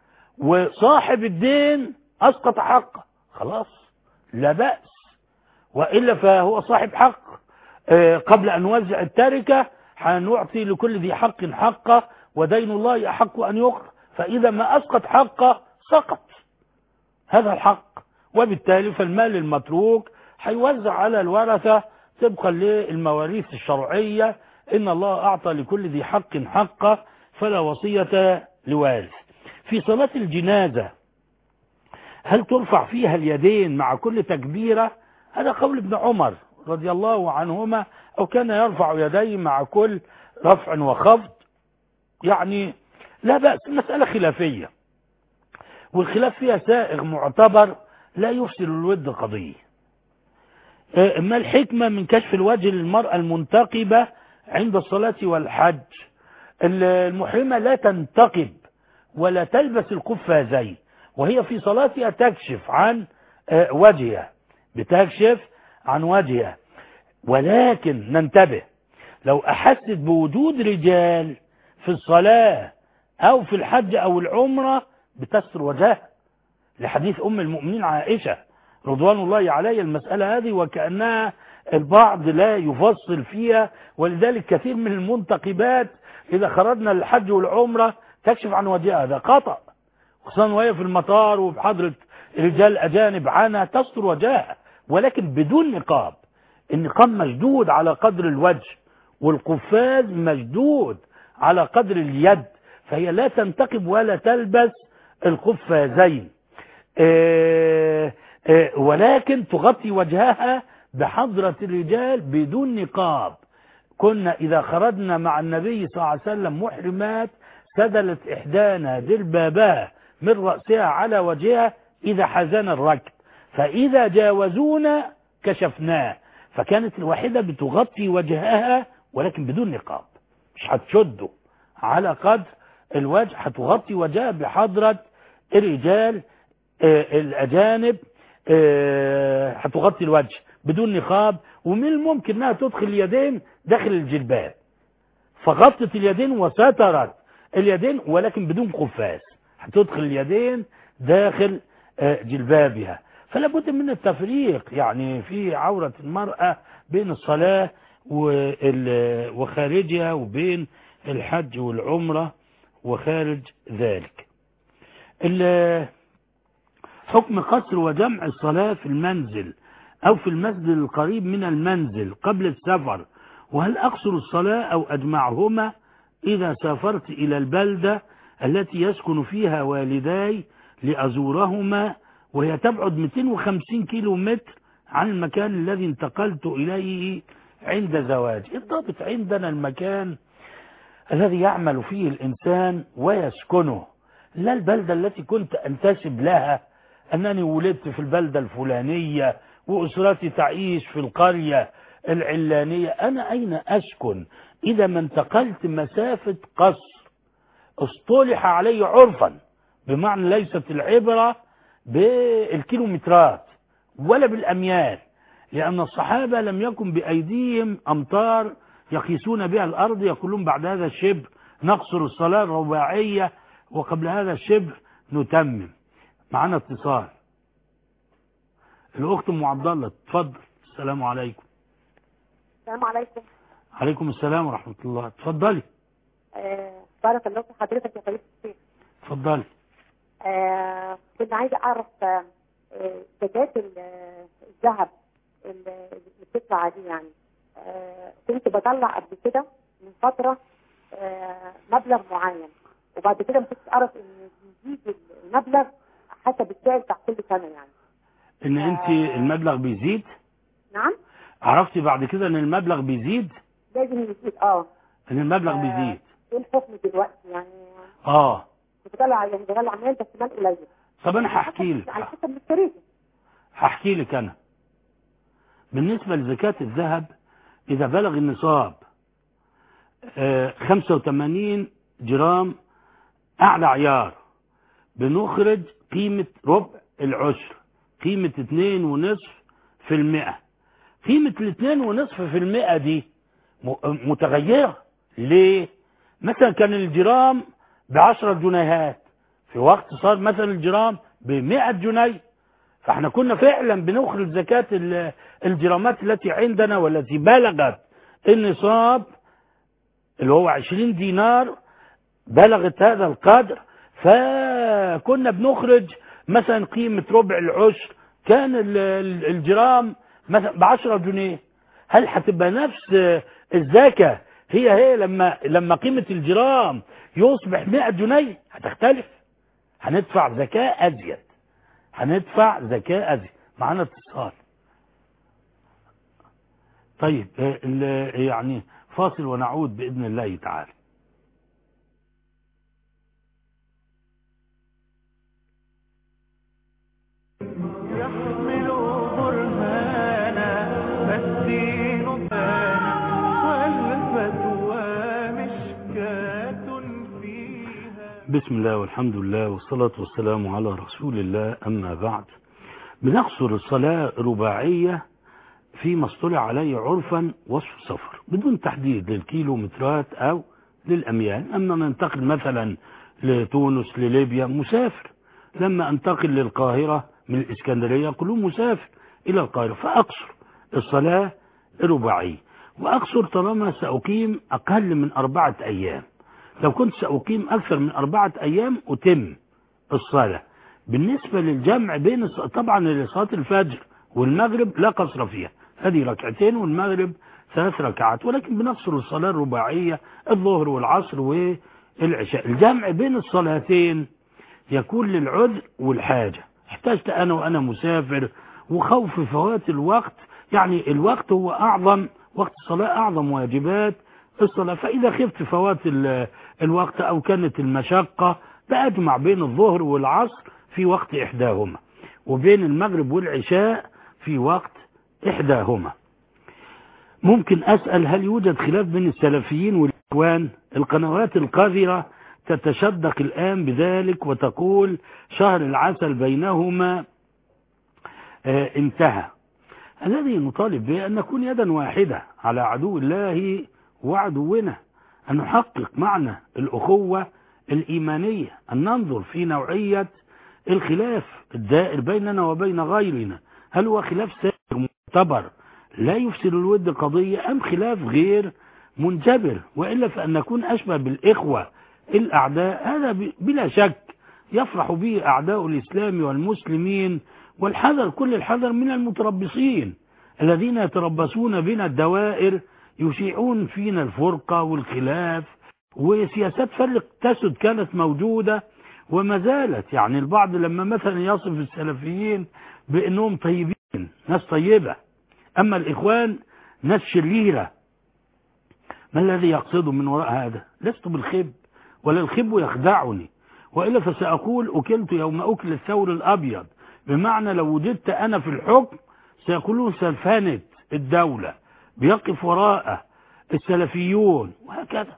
Speaker 1: وصاحب الدين أسقط حقه، خلاص لا بأس، وإلا فهو صاحب حق. قبل أن نوزع التركة هنعطي لكل ذي حق حقه، ودين الله أحق أن يقضى، فإذا ما أسقط حقه سقط هذا الحق، وبالتالي فالمال المتروك هيوزع على الورثة طبقا للمواريث الشرعية. إن الله أعطى لكل ذي حق حقه فلا وصية لوارث. في صلاة الجنازة هل ترفع فيها اليدين مع كل تكبيرة؟ هذا قول ابن عمر رضي الله عنهما، أو كان يرفع يديه مع كل رفع وخفض، يعني لا بأس. المسألة خلافية، والخلاف فيها سائغ معتبر لا يفسد الود قضية. ما الحكمة من كشف الوجه للمرأة المنتقبة عند الصلاة والحج؟ المحرمة لا تنتقب ولا تلبس القفازين، وهي في صلاتها تكشف عن وجهها، بتكشف عن وجهها. ولكن ننتبه، لو أحست بوجود رجال في الصلاة أو في الحج أو العمرة بتستر وجهها، لحديث أم المؤمنين عائشة رضوان الله عليها المسألة هذه، وكأنها البعض لا يفصل فيها. ولذلك كثير من المنتقبات إذا خرجنا للحج والعمرة تكشف عن وجهها، هذا خطأ، خصوصا وهي في المطار وبحضرة رجال أجانب عنها تستر وجهها، ولكن بدون نقاب. النقاب مشدود على قدر الوجه، والقفاز مشدود على قدر اليد، فهي لا تنتقب ولا تلبس القفازين، ولكن تغطي وجهها بحضرة الرجال بدون نقاب. كنا إذا خرجنا مع النبي صلى الله عليه وسلم محرمات سدلت إحدانا جلبابها من رأسها على وجهها إذا حزن الركب، فإذا جاوزونا كشفناه. فكانت الواحدة بتغطي وجهها ولكن بدون نقاب، مش هتشده على قدر الوجه، هتغطي وجهها بحضرة الرجال الأجانب، هتغطي الوجه بدون نقاب. ومن الممكن انها تدخل اليدين داخل الجلباب، فغطت اليدين وسترت اليدين ولكن بدون قفاز، هتدخل اليدين داخل جلبابها. فلا بد من التفريق يعني في عورة المرأة بين الصلاة وخارجها، وبين الحج والعمرة وخارج ذلك. حكم قصر وجمع الصلاة في المنزل أو في المسجد القريب من المنزل قبل السفر، وهل أقصر الصلاة أو أجمعهما إذا سافرت إلى البلدة التي يسكن فيها والداي لأزورهما وهي تبعد 250 كيلو متر عن المكان الذي انتقلت إليه عند زواجي؟ الضابط عندنا المكان الذي يعمل فيه الإنسان ويسكنه، لا البلدة التي كنت أنتسب لها، أنني ولدت في البلدة الفلانية وأسرتي تعيش في القرية العلانية. أنا أين أسكن؟ إذا ما انتقلت مسافة قصر اصطلح علي عرفا، بمعنى ليست العبرة بالكيلومترات ولا بالأميال، لأن الصحابة لم يكن بأيديهم أمطار يقيسون بها الأرض، يقولون بعد هذا الشبر نقصر الصلاة الرباعية وقبل هذا الشبر نتمم. معنا اتصال، الأخت أم عبد الله، اتفضل. السلام عليكم.
Speaker 7: السلام عليكم.
Speaker 1: عليكم السلام ورحمة الله، اتفضلي.
Speaker 7: بارك الله في حضرتك يا فضيلة الشيخ.
Speaker 1: اتفضلي.
Speaker 7: كنت عايزة أعرف زكاة الذهب اللي بتطلع دي، يعني كنت بطلع قبل كده من فترة مبلغ معين، وبعد كده ما كنتش أعرف إن بيزيد المبلغ حسب السعر بتاع كل سنة، يعني
Speaker 1: إن أنت المبلغ بيزيد؟
Speaker 7: نعم.
Speaker 1: عرفتي بعد كده إن المبلغ بيزيد؟
Speaker 7: لازم يزيد. إن
Speaker 1: المبلغ بيزيد.
Speaker 7: إيه الحكم دلوقتي يعني؟ بطلع يعني بطلع مال بس مال قليل.
Speaker 1: طب أنا هحكي لك.
Speaker 7: على حسب الشريكة.
Speaker 1: هحكي لك أنا. بالنسبة لزكاة الذهب إذا بلغ النصاب 85 جرام أعلى عيار بنخرج قيمة ربع العشر، قيمة 2.5%. قيمة 2.5% دي متغيرة. ليه؟ مثلا كان الجرام ب10 جنيهات، في وقت صار مثلا الجرام ب100 جنيه، فاحنا كنا فعلا بنخرج زكاة الجرامات التي عندنا والتي بلغت النصاب اللي هو 20 دينار، بلغت هذا القدر، فكنا بنخرج مثلا قيمة ربع العشر، كان الجرام مثلا ب10 جنيه. هل هتبقى نفس الزكاة هي لما قيمة الجرام يصبح 100 جنيه هتختلف، هندفع زكاة أزيد. معانا اتصال. طيب يعني فاصل ونعود بإذن الله تعالى. بسم الله والحمد لله والصلاة والسلام على رسول الله، أما بعد. بنقصر الصلاة رباعية فيما اصطلع عليه عرفا وصف سفر بدون تحديد للكيلومترات أو للأميال. أما ننتقل مثلا لتونس لليبيا مسافر، لما أنتقل للقاهرة من الإسكندرية كله مسافر إلى القاهرة، فأقصر الصلاة رباعية. وأقصر طالما سأقيم أقل من 4 أيام. لو كنت سأقيم أكثر من 4 أيام أتم الصلاة. بالنسبة للجمع بين طبعا صلاة الفجر والمغرب لا قصر فيها، هذه 2 ركعتين والمغرب 3 ركعات، ولكن بنقصر الصلاة الرباعية الظهر والعصر والعشاء. الجمع بين الصلاتين يكون للعذر والحاجة. احتجت أنا وأنا مسافر وخوف فوات الوقت، يعني الوقت هو أعظم وقت الصلاة، أعظم واجبات الصلاة. فإذا خفت فوات الوقت أو كانت المشقة بأجمع بين الظهر والعصر في وقت إحداهما، وبين المغرب والعشاء في وقت إحداهما. ممكن أسأل هل يوجد خلاف بين السلفيين والإخوان؟ القنوات القذرة تتشدق الآن بذلك وتقول شهر العسل بينهما انتهى. الذي نطالب به أن نكون يدا واحدة على عدو الله وعدونا، أن نحقق معنى الأخوة الإيمانية، أن ننظر في نوعية الخلاف الدائر بيننا وبين غيرنا، هل هو خلاف سائر معتبر لا يفسد الود قضية أم خلاف غير منجبر، وإلا فأن نكون أشبه بالإخوة الأعداء. هذا بلا شك يفرح به أعداء الإسلام والمسلمين، والحذر كل الحذر من المتربصين الذين يتربصون بنا الدوائر، يشيعون فينا الفرقة والخلاف وسياسات فرق تسد كانت موجودة وما زالت. يعني البعض لما مثلا يصف السلفيين بأنهم طيبين، ناس طيبة، أما الإخوان ناس شريرة. ما الذي يقصده من وراء هذا؟ لست بالخب ولا الخب يخدعني، وإلا فسأقول أكلت يوم أكل الثور الأبيض، بمعنى لو وجدت أنا في الحكم سيقولون سلفانة الدولة بيقف وراءه السلفيون وهكذا.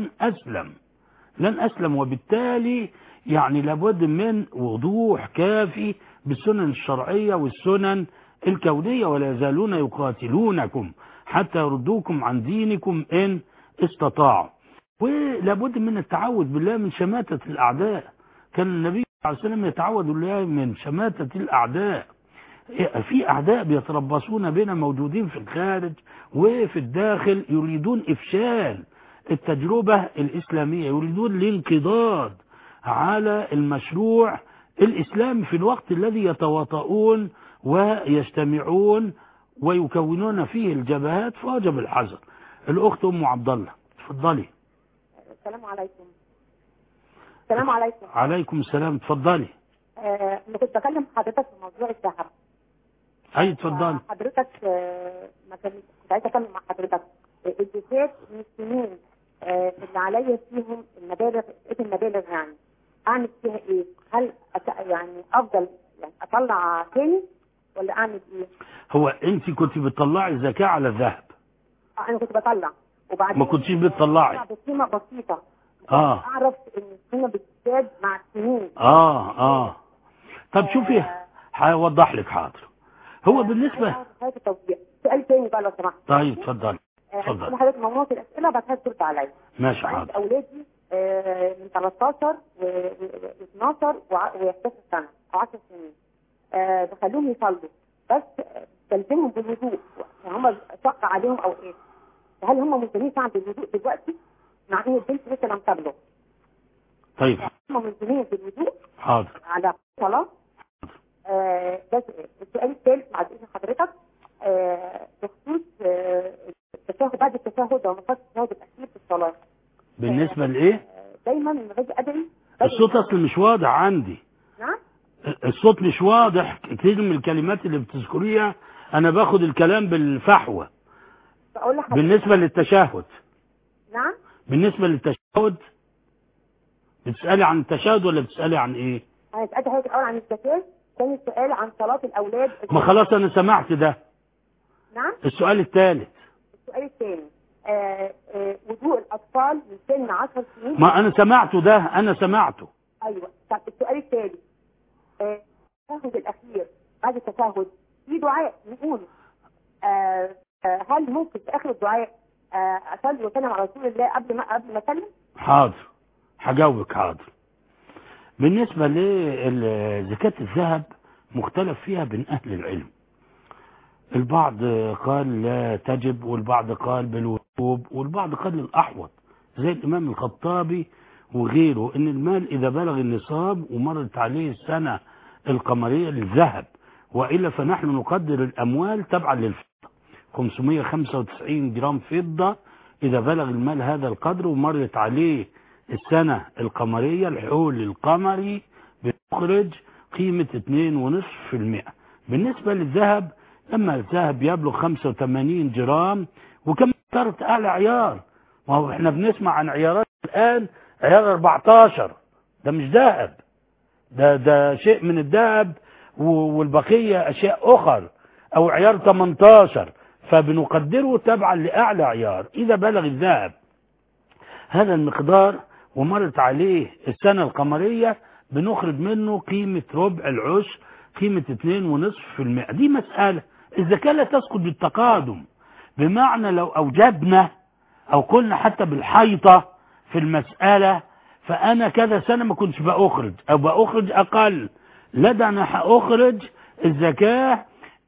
Speaker 1: لن أسلم وبالتالي يعني لابد من وضوح كافي بالسنن الشرعية والسنن الكونية. ولا يزالون يقاتلونكم حتى يردوكم عن دينكم إن استطاعوا. ولابد من التعوذ بالله من شماتة الأعداء. كان النبي صلى الله عليه وسلم يتعوذ بالله من شماتة الأعداء. في أعداء بيتربصون بنا موجودين في الخارج وفي الداخل، يريدون إفشال التجربة الإسلامية، يريدون الانقضاض على المشروع الإسلامي في الوقت الذي يتواطؤون ويجتمعون ويكونون فيه الجبهات، فوجب الحذر. الأخت أم عبد الله تفضلي.
Speaker 7: السلام عليكم. السلام عليكم.
Speaker 1: عليكم السلام، تفضلي.
Speaker 7: أنا كنت بكلم حضرتك في موضوع الذهب.
Speaker 1: أي تفضلي.
Speaker 7: حضرتك كنت عايزة أكلم مع حضرتك الجزات من السنين اللي عليا فيهم المبالغ يعني أعمل فيها إيه؟ هل يعني أفضل يعني أطلع تاني ولا أعمل إيه؟
Speaker 1: هو أنت كنت بتطلعي الزكاة على الذهب؟
Speaker 7: أنا كنت بطلع وبعدين
Speaker 1: ما كنتيش بتطلعي
Speaker 7: بقيمة بسيطة.
Speaker 1: أعرف
Speaker 7: إن القيمة بتزداد مع السنين.
Speaker 1: طب شوفي هوضح لك. حاضر. هو بالنسبة
Speaker 7: سؤال تاني بقى لو سمحت.
Speaker 1: طيب اتفضل. اتفضل.
Speaker 7: حضرتك مجموعة الأسئلة بعدها ترد عليا.
Speaker 1: ماشي حاضر.
Speaker 7: أولادي من 13 و12 و11 سنة أو 10 سنين بخليهم يصلوا، بس بلزمهم بالوضوء. يعني هم شق عليهم أو إيه؟ هل هم ملزمين فعلا بالوضوء دلوقتي مع إن البنت لسه لم تبلغ؟
Speaker 1: طيب.
Speaker 7: هم ملزمين بالوضوء؟
Speaker 1: حاضر.
Speaker 7: على صلاة. بس السؤال الثالث بعد إذن حضرتك بخصوص التشهد بعد التشهد أو مقاصد التشهد الأخير الصلاة.
Speaker 1: بالنسبة لإيه؟
Speaker 7: دايما لما باجي أدعي
Speaker 1: الصوت أصلا مش واضح عندي.
Speaker 7: نعم؟
Speaker 1: الصوت مش واضح، كتير من الكلمات اللي بتذكريها أنا باخد الكلام بالفحوى.
Speaker 7: بقول لحضرتك
Speaker 1: بالنسبة للتشهد.
Speaker 7: نعم؟
Speaker 1: بالنسبة للتشهد بتسألي عن التشهد ولا بتسألي عن إيه؟
Speaker 7: أنا سألت حضرتك الأول عن الزكاة، ثاني سؤال عن صلاة الأولاد.
Speaker 1: ما خلاص أنا سمعت ده.
Speaker 7: نعم؟
Speaker 1: السؤال الثالث.
Speaker 7: السؤال الثاني وضوء الأطفال من سن 10 سنين.
Speaker 1: ما أنا سمعته ده، أنا سمعته.
Speaker 7: أيوه. طب السؤال الثالث التشهد الأخير بعد التشهد في دعاء نقوله هل ممكن في آخر الدعاء أصلي وسلم على رسول الله قبل ما أسلم؟
Speaker 1: حاضر، هجاوبك حاضر. بالنسبة لزكاة الذهب مختلف فيها بين أهل العلم. البعض قال لا تجب، والبعض قال بالوجوب، والبعض قال للأحوط زي الإمام الخطابي وغيره، إن المال إذا بلغ النصاب ومرت عليه السنة القمرية للذهب، وإلا فنحن نقدر الأموال تبعا للفضة. 595 جرام فضة إذا بلغ المال هذا القدر ومرت عليه السنة القمرية الحول القمري بيخرج قيمة 2.5%. بالنسبة للذهب لما الذهب يبلغ 85 جرام، وكم اخترت أعلى عيار؟ ما هو احنا بنسمع عن عيارات الآن عيار 14، ده مش ذهب، ده شيء من الذهب والبقية أشياء أخر، أو عيار 18، فبنقدره تبعا لأعلى عيار. إذا بلغ الذهب هذا المقدار ومرت عليه السنة القمرية بنخرج منه قيمة ربع العشر، قيمة 2.5%. دي مسألة. الزكاة لا تسقط بالتقادم، بمعنى لو أوجبنا أو قلنا حتى بالحيطة في المسألة فأنا كذا سنة ما كنتش بأخرج أو بأخرج أقل، لا ده أنا هأخرج الزكاة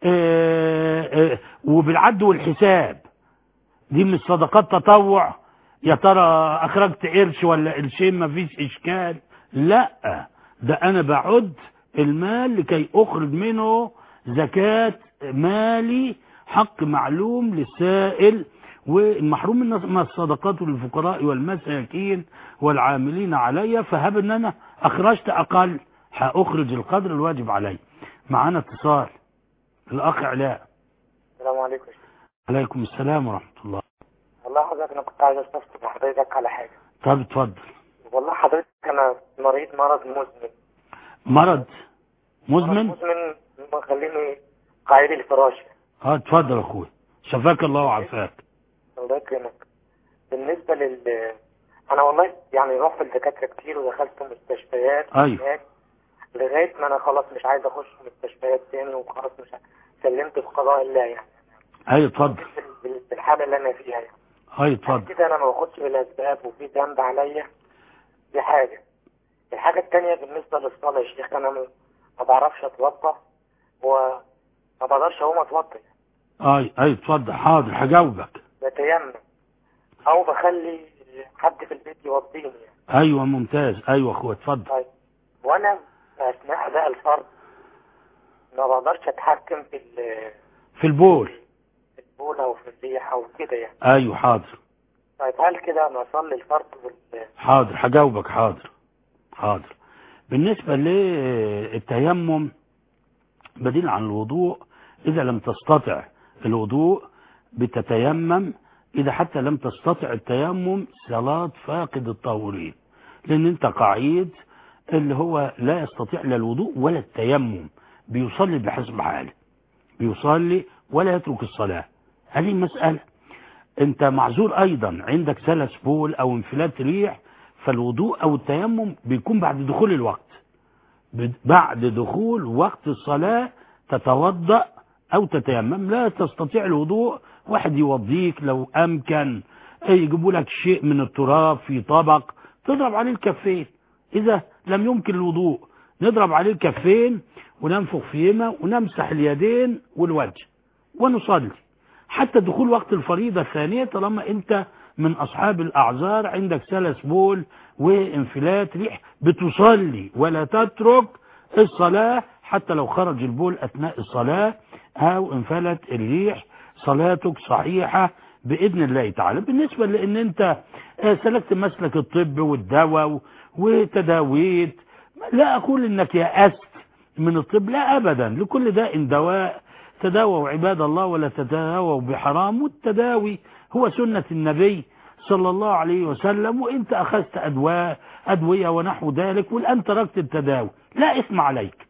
Speaker 1: وبالعد والحساب. دي مش صدقات تطوع يا ترى أخرجت قرش ولا قرشين ما فيش إشكال، لا ده أنا بعد المال لكي أخرج منه زكاة مالي حق معلوم للسائل والمحروم من الصدقات للفقراء والمساكين والعاملين علي، فهب ان انا اخرجت اقل هاخرج القدر الواجب علي. معانا اتصال، الاخ علاء.
Speaker 8: السلام عليكم.
Speaker 1: عليكم السلام ورحمة الله.
Speaker 8: والله حضرتك انا كنت عايز استفسر حضرتك على حاجة.
Speaker 1: طب اتفضل.
Speaker 8: والله حضرتك انا مريض مرض مزمن.
Speaker 1: مرض مزمن
Speaker 8: مخليني قاعد الفراش.
Speaker 1: اتفضل اخوي، شفاك الله وعافاك.
Speaker 8: الله يكرمك. بالنسبة انا والله يعني رحت لدكاترة كتير ودخلت مستشفيات.
Speaker 1: ايوه.
Speaker 8: لغاية ما انا خلاص مش عايز اخش مستشفيات تاني وخلاص مش سلمت في قضاء الله يعني.
Speaker 1: ايوه اتفضل.
Speaker 8: بالحالة اللي انا فيها يعني.
Speaker 1: ايوه اتفضل.
Speaker 8: كده انا ما باخدش بالاسباب وفي ذنب عليا. دي حاجة. الحاجة التانية بالنسبة للصلاة يا شيخ، انا ما بعرفش اتوضى وما بقدرش اقوم اتوضى.
Speaker 1: ايوه اتفضل. حاضر هجاوبك.
Speaker 8: بتيمم او بخلي حد في البيت يوضيني يعني.
Speaker 1: ايوه ممتاز. ايوه اخويا اتفضل.
Speaker 8: طيب وانا اثناء اداء الفرض ما بقدرش اتحكم
Speaker 1: في البول
Speaker 8: او في الريح او كده يعني.
Speaker 1: ايوه حاضر.
Speaker 8: طيب هل كده انا اصلي الفرض
Speaker 1: حاضر هجاوبك. حاضر. بالنسبة للتيمم بديل عن الوضوء، إذا لم تستطع الوضوء بتتيمم، إذا حتى لم تستطع التيمم صلاة فاقد الطهورين، لأن أنت قاعد اللي هو لا يستطيع لا الوضوء ولا التيمم، بيصلي بحسب حاله، بيصلي ولا يترك الصلاة. هذه مسألة. أنت معذور أيضا، عندك سلس بول أو انفلات ريح، فالوضوء أو التيمم بيكون بعد دخول الوقت، بعد دخول وقت الصلاة تتوضأ أو تتيمم. لا تستطيع الوضوء واحد يوضيك لو أمكن، يجيبوا لك شيء من التراب في طبق تضرب عليه الكفين. إذا لم يمكن الوضوء نضرب عليه الكفين وننفخ فيهما ونمسح اليدين والوجه ونصلي حتى دخول وقت الفريضة الثانية، طالما أنت من أصحاب الأعذار، عندك سلس بول وانفلات ريح، بتصلي ولا تترك الصلاة حتى لو خرج البول أثناء الصلاة أو انفلت الريح، صلاتك صحيحة بإذن الله تعالى. بالنسبة لأن أنت سلكت مسلك الطب والدواء وتداويت، لا أقول إنك يأست من الطب، لا أبدا، لكل داء دواء، تداووا عباد الله ولا تتداووا بحرام، والتداوي هو سنة النبي صلى الله عليه وسلم، وإنت أخذت أدوية ونحو ذلك والآن تركت التداوي، لا إثم عليك،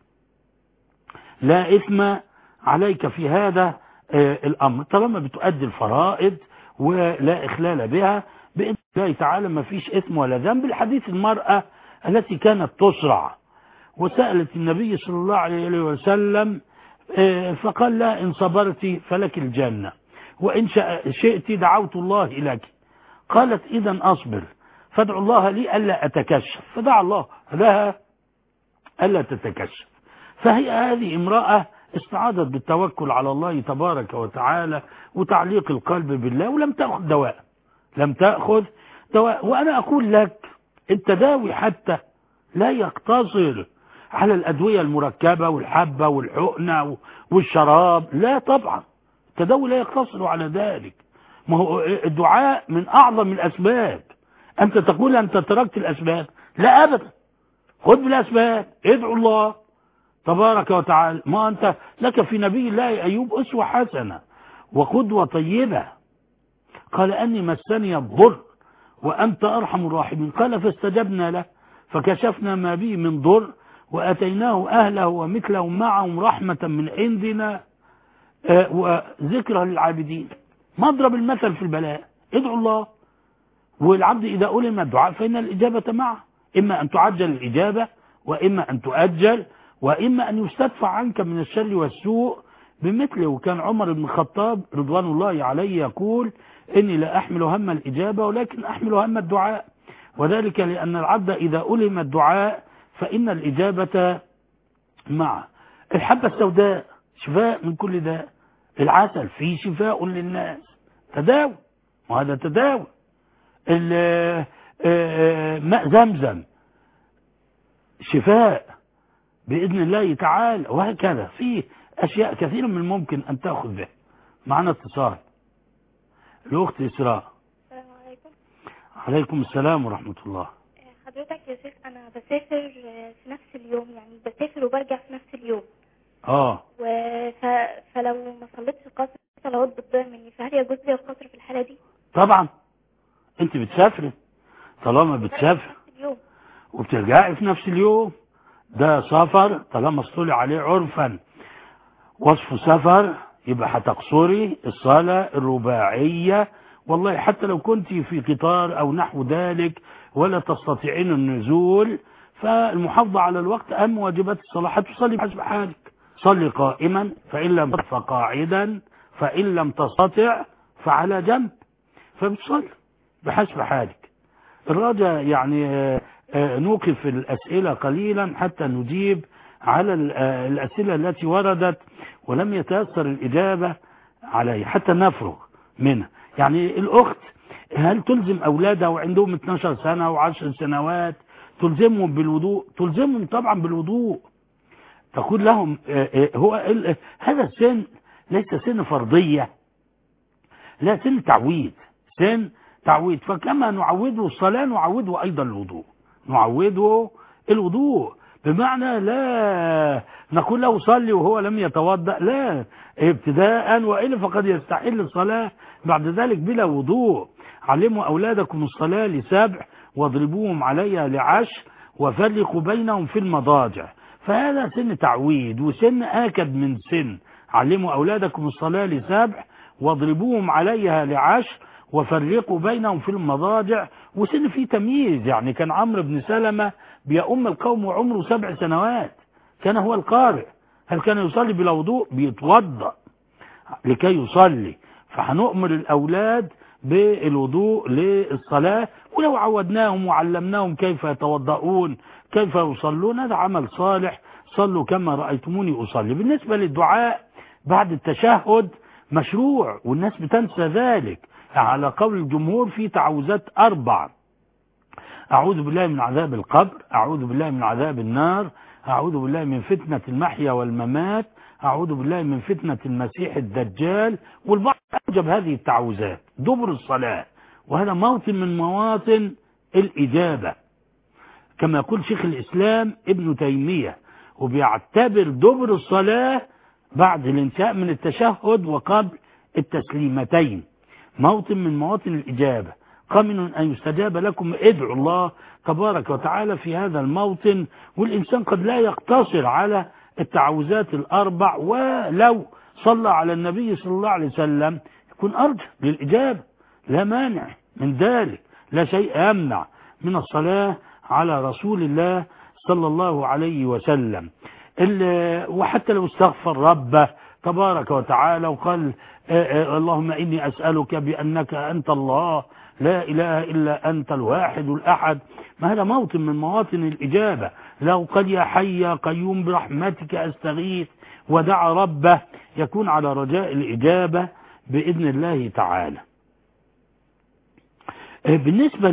Speaker 1: لا إثم عليك في هذا الأمر، طالما بتؤدي الفرائض ولا إخلال بها بإذن الله تعالى ما فيش إثم ولا ذنب. الحديث المرأة التي كانت تسرع وسألت النبي صلى الله عليه وسلم فقال لها إن صبرت فلك الجنة وإن شئت دعوت الله لك، قالت إذا أصبر فادعوا الله لي ألا أتكشف، فدعا الله لها ألا تتكشف. فهي هذه امرأة استعاضت بالتوكل على الله تبارك وتعالى وتعليق القلب بالله، ولم تأخذ دواء، لم تأخذ دواء. وأنا أقول لك التداوي حتى لا يقتصر على الأدوية المركبة والحبة والحقنة والشراب، لا طبعا، التداوي لا يقتصر على ذلك، ما هو الدعاء من أعظم الأسباب. أنت تقول أنت تركت الأسباب، لا أبدا، خذ بالأسباب، ادعو الله تبارك وتعالى. ما أنت لك في نبي الله أيوب أسوة حسنة وقدوة طيبة، قال أني مسني الضر وأنت أرحم الراحمين، قال فاستجبنا له فكشفنا ما به من ضر وأتيناه أهله ومثلهم معهم رحمة من عندنا وذكرى للعابدين. مضرب المثل في البلاء، ادعو الله، والعبد إذا ألم الدعاء فإن الإجابة معه، إما أن تعجل الإجابة وإما أن تؤجل وإما أن يستدفع عنك من الشر والسوء بمثله. وكان عمر بن الخطاب رضوان الله عليه يقول إني لا أحمل هم الإجابة ولكن أحمل هم الدعاء، وذلك لأن العبد إذا ألم الدعاء فإن الإجابة معه. الحبة السوداء شفاء من كل داء، العسل فيه شفاء للناس، تداوي، وهذا تداوي. ماء زمزم شفاء بإذن الله تعالى، وهكذا في أشياء كثيرة من الممكن أن تأخذ بها. معنا اتصال، الأخت إسراء.
Speaker 9: السلام عليكم.
Speaker 1: عليكم السلام ورحمة الله.
Speaker 9: حضرتك يا شيخ أنا بسافر في نفس اليوم، يعني بسافر وبرجع في نفس اليوم. فلو ما صليتش القصر صلوات بتضيع مني، فهل يجوز لي القصر في الحالة دي؟
Speaker 1: طبعا، أنت بتسافري، طالما بتسافر وبترجعي في نفس اليوم ده سفر، طالما اصطلع عليه عرفا وصف سفر يبقى هتقصري الصلاة الرباعية. والله حتى لو كنت في قطار أو نحو ذلك ولا تستطيعين النزول، فالمحافظة على الوقت أهم واجبات الصلاة، هتصلي بحسب حالك، صلي قائما فإن لم تستطع فقاعدا فإن لم تستطع فعلى جنب، فبتصلي بحسب حالك. الرجاء يعني نوقف الأسئلة قليلا حتى نجيب على الأسئلة التي وردت ولم يتيسر الإجابة عليها حتى نفرغ منها. يعني الأخت هل تلزم أولادها وعندهم 12 سنة و10 سنوات تلزمهم بالوضوء؟ تلزمهم طبعا بالوضوء، تقول لهم هو هذا السن ليس سن فرضية، لا سن تعويد، سن تعويد، فكما نعوده الصلاة نعوده أيضا الوضوء، نعوده الوضوء، بمعنى لا نقول له صلي وهو لم يتوضأ، لا، ابتداء، وإلا فقد يستحل الصلاة بعد ذلك بلا وضوء. علموا أولادكم الصلاة ل7 واضربوهم عليها ل10 وفرقوا بينهم في المضاجع، فهذا سن تعويد وسن آكد من سن. علموا أولادكم الصلاة ل7 واضربوهم عليها ل10 وفرقوا بينهم في المضاجع، وسن فيه تمييز. يعني كان عمرو بن سلمة بيؤم القوم وعمره 7 سنوات، كان هو القارئ. هل كان يصلي بلا وضوء؟ بيتوضأ لكي يصلي. فهنؤمر الأولاد بالوضوء للصلاة، ولو عودناهم وعلمناهم كيف يتوضؤون كيف يصلون هذا عمل صالح. صلوا كما رأيتموني أصلي. بالنسبة للدعاء بعد التشهد مشروع، والناس بتنسى ذلك. على قول الجمهور في تعوذات 4: أعوذ بالله من عذاب القبر، أعوذ بالله من عذاب النار، أعوذ بالله من فتنة المحيا والممات، أعوذ بالله من فتنة المسيح الدجال. والبعض أوجب هذه التعوذات دبر الصلاة، وهذا موطن من مواطن الإجابة كما يقول شيخ الإسلام ابن تيمية، وبيعتبر دبر الصلاة بعد الانتهاء من التشهد وقبل التسليمتين موطن من مواطن الإجابة. قامن أن يستجاب لكم، ادعوا الله تبارك وتعالى في هذا الموطن. والإنسان قد لا يقتصر على التعوذات الأربع، ولو صلى على النبي صلى الله عليه وسلم يكون أرجى للإجابة، لا مانع من ذلك، لا شيء يمنع من الصلاة على رسول الله صلى الله عليه وسلم. وحتى لو استغفر ربه تبارك وتعالى وقال اللهم إني أسألك بأنك أنت الله لا إله إلا أنت الواحد الأحد، ما هذا موطن من مواطن الإجابة. لو قال يا حي يا قيوم برحمتك أستغيث ودعا ربه يكون على رجاء الإجابة بإذن الله تعالى. بالنسبة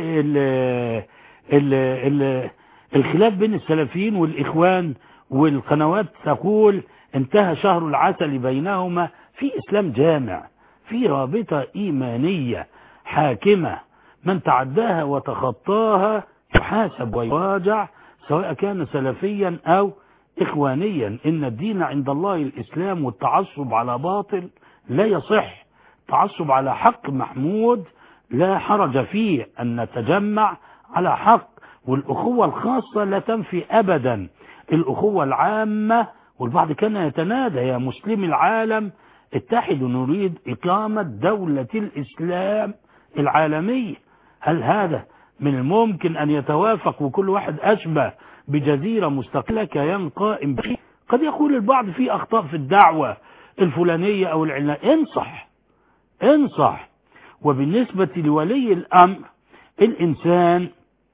Speaker 1: للخلاف بين السلفيين والإخوان والقنوات تقول انتهى شهر العسل بينهما، في إسلام جامع، في رابطة إيمانية حاكمة، من تعداها وتخطاها يحاسب ويراجع سواء كان سلفيا أو إخوانيا. إن الدين عند الله الإسلام، والتعصب على باطل لا يصح، تعصب على حق محمود لا حرج فيه أن نتجمع على حق. والأخوة الخاصة لا تنفي أبدا الأخوة العامة. والبعض كان يتنادى يا مسلمي العالم اتحدوا نريد إقامة دولة الإسلام العالمية. هل هذا من الممكن أن يتوافق وكل واحد أشبه بجزيرة مستقلة كيان قائم به؟ قد يقول البعض في أخطاء في الدعوة الفلانية أو العلانية، انصح. وبالنسبة لولي الأمر الإنسان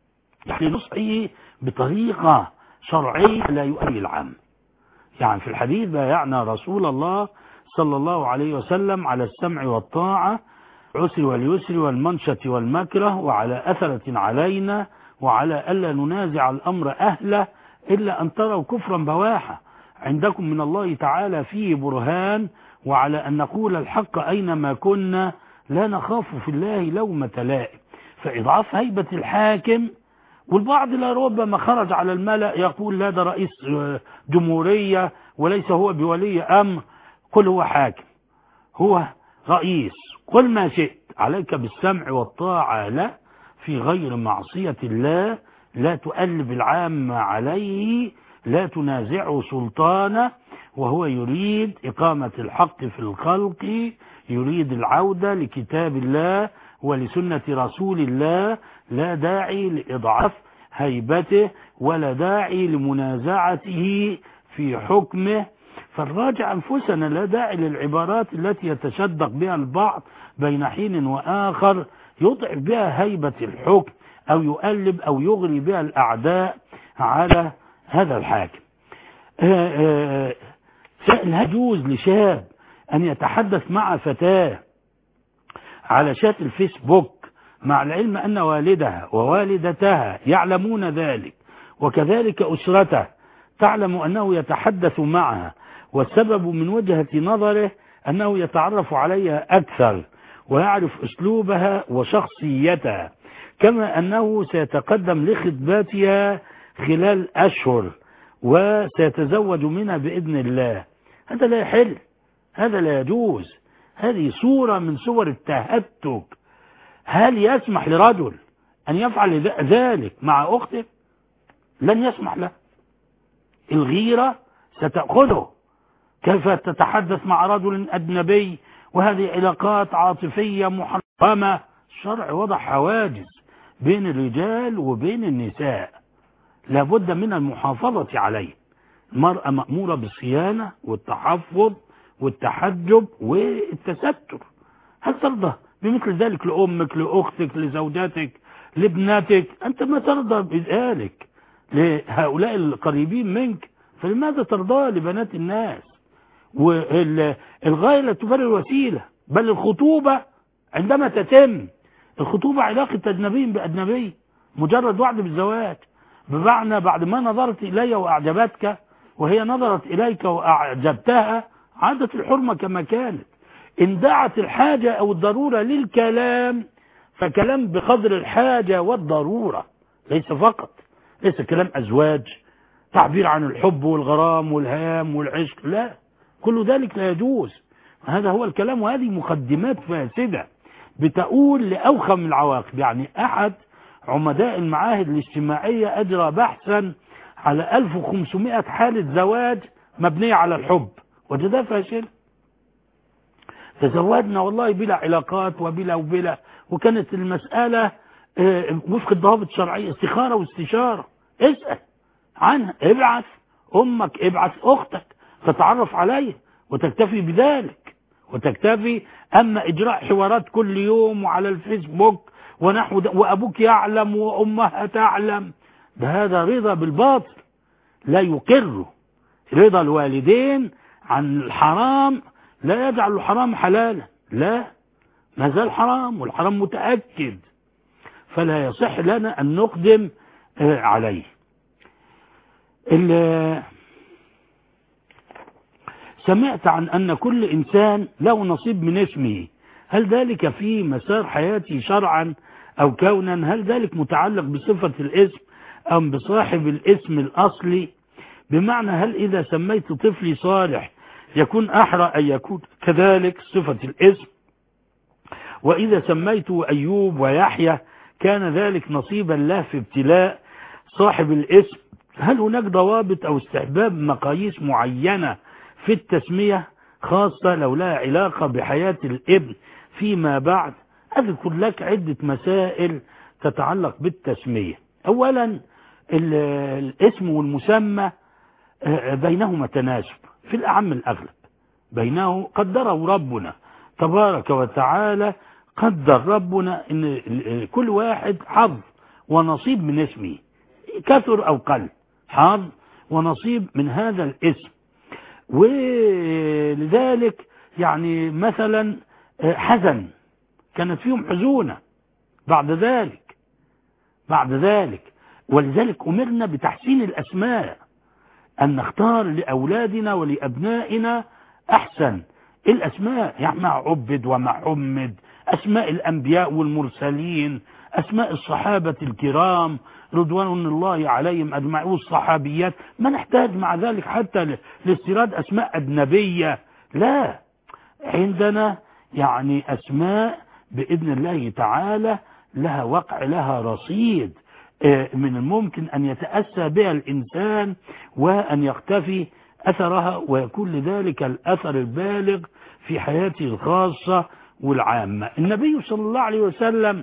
Speaker 1: نصحه بطريقة شرعية لا يؤذي العام. يعني في الحديث بايعنا رسول الله صلى الله عليه وسلم على السمع والطاعة، العسر واليسر والمنشة والمكره، وعلى أثرة علينا، وعلى ألا ننازع الأمر أهله إلا أن تروا كفرا بواحا عندكم من الله تعالى فيه برهان، وعلى أن نقول الحق أينما كنا لا نخاف في الله لومة لائم. فإضعاف هيبة الحاكم، والبعض لربما خرج على الملأ يقول لا ده رئيس جمهورية وليس هو بولي أمر، قل هو حاكم، هو رئيس، قل ما شئت، عليك بالسمع والطاعة لا في غير معصية الله، لا تؤلب العام عليه، لا تنازعه سلطانه، وهو يريد إقامة الحق في الخلق، يريد العودة لكتاب الله ولسنة رسول الله. لا داعي لإضعاف هيبته ولا داعي لمنازعته في حكمه. فالراجع أنفسنا، لا داعي للعبارات التي يتشدق بها البعض بين حين وآخر يضعف بها هيبة الحكم أو يؤلب أو يغري بها الأعداء على هذا الحاكم. هل يجوز لشاب أن يتحدث مع فتاة على شات الفيسبوك مع العلم أن والدها ووالدتها يعلمون ذلك، وكذلك أسرته تعلم أنه يتحدث معها، والسبب من وجهة نظره أنه يتعرف عليها أكثر ويعرف أسلوبها وشخصيتها، كما أنه سيتقدم لخطباتها خلال أشهر وسيتزوج منها بإذن الله؟ هذا لا يحل، هذا لا يجوز، هذه صورة من صور التهتك. هل يسمح لرجل أن يفعل ذلك مع أخته؟ لن يسمح له، الغيرة ستأخذه. كيف تتحدث مع رجل أجنبي وهذه علاقات عاطفية محرمة؟ الشرع وضع حواجز بين الرجال وبين النساء لابد من المحافظة عليه. المرأة مأمورة بالصيانة والتحفظ والتحجب والتستر. هل ترضى بمثل ذلك لأمك، لأختك، لزوجاتك، لابنتك؟ أنت ما ترضى بذلك لهؤلاء القريبين منك، فلماذا ترضى لبنات الناس؟ والغاية لا تبرر الوسيلة، بل الخطوبة عندما تتم الخطوبة علاقة أجنبي بأجنبي، مجرد وعد بالزواج، بمعنى بعد ما نظرت إلي وأعجبتك وهي نظرت إليك وأعجبتها عادت الحرمة كما كانت. إن دعت الحاجة أو الضرورة للكلام فكلام بقدر الحاجة والضرورة، ليس فقط، ليس كلام أزواج تعبير عن الحب والغرام والهام والعشق، لا، كل ذلك لا يجوز. هذا هو الكلام، وهذه مقدمات فاسدة بتقول لأوخم العواقب. يعني أحد عمداء المعاهد الاجتماعية أجرى بحثا على 1500 حالة زواج مبنية على الحب، وجدها فاشل. تزوجنا والله بلا علاقات وبلا وكانت المسألة وفق الضوابط الشرعية، استخارة واستشارة. اسأل عنها، ابعث أمك، ابعث أختك تتعرف عليه وتكتفي بذلك وتكتفي. أما إجراء حوارات كل يوم وعلى الفيسبوك ونحو وأبوك يعلم وأمها تعلم، هذا رضا بالباطل لا يقر. رضا الوالدين عن الحرام لا يجعل الحرام حلالا، لا، ما زال حرام والحرام متأكد، فلا يصح لنا أن نقدم عليه. سمعت عن أن كل إنسان له نصيب من اسمه، هل ذلك في مسار حياته شرعا أو كونا؟ هل ذلك متعلق بصفة الاسم أم بصاحب الاسم الأصلي؟ بمعنى هل إذا سميت طفلي صالح يكون أحرى أن يكون كذلك صفة الاسم، وإذا سميته أيوب ويحيى كان ذلك نصيبا له في ابتلاء صاحب الاسم؟ هل هناك ضوابط أو استحباب مقاييس معينة في التسمية خاصة لو لها علاقة بحياة الابن فيما بعد؟ أذكر لك عدة مسائل تتعلق بالتسمية. أولا الاسم والمسمى بينهما تناسب في الأعم الأغلب، بينه قدره ربنا تبارك وتعالى، قدر ربنا ان كل واحد حظ ونصيب من اسمه، كثر أو قل، حظ ونصيب من هذا الاسم. ولذلك يعني مثلا حزن كانت فيهم حزونة بعد ذلك ولذلك أمرنا بتحسين الأسماء، أن نختار لأولادنا ولأبنائنا أحسن الأسماء، يعني مع عبد ومع حمد، أسماء الأنبياء والمرسلين، أسماء الصحابة الكرام رضوان الله عليهم أجمعين والصحابيات. ما نحتاج مع ذلك حتى لاستيراد أسماء أجنبية، لا، عندنا يعني أسماء بإذن الله تعالى لها وقع، لها رصيد، من الممكن أن يتأسى بها الإنسان وأن يقتفي أثرها، ويكون لذلك الأثر البالغ في حياته الخاصة والعامة. النبي صلى الله عليه وسلم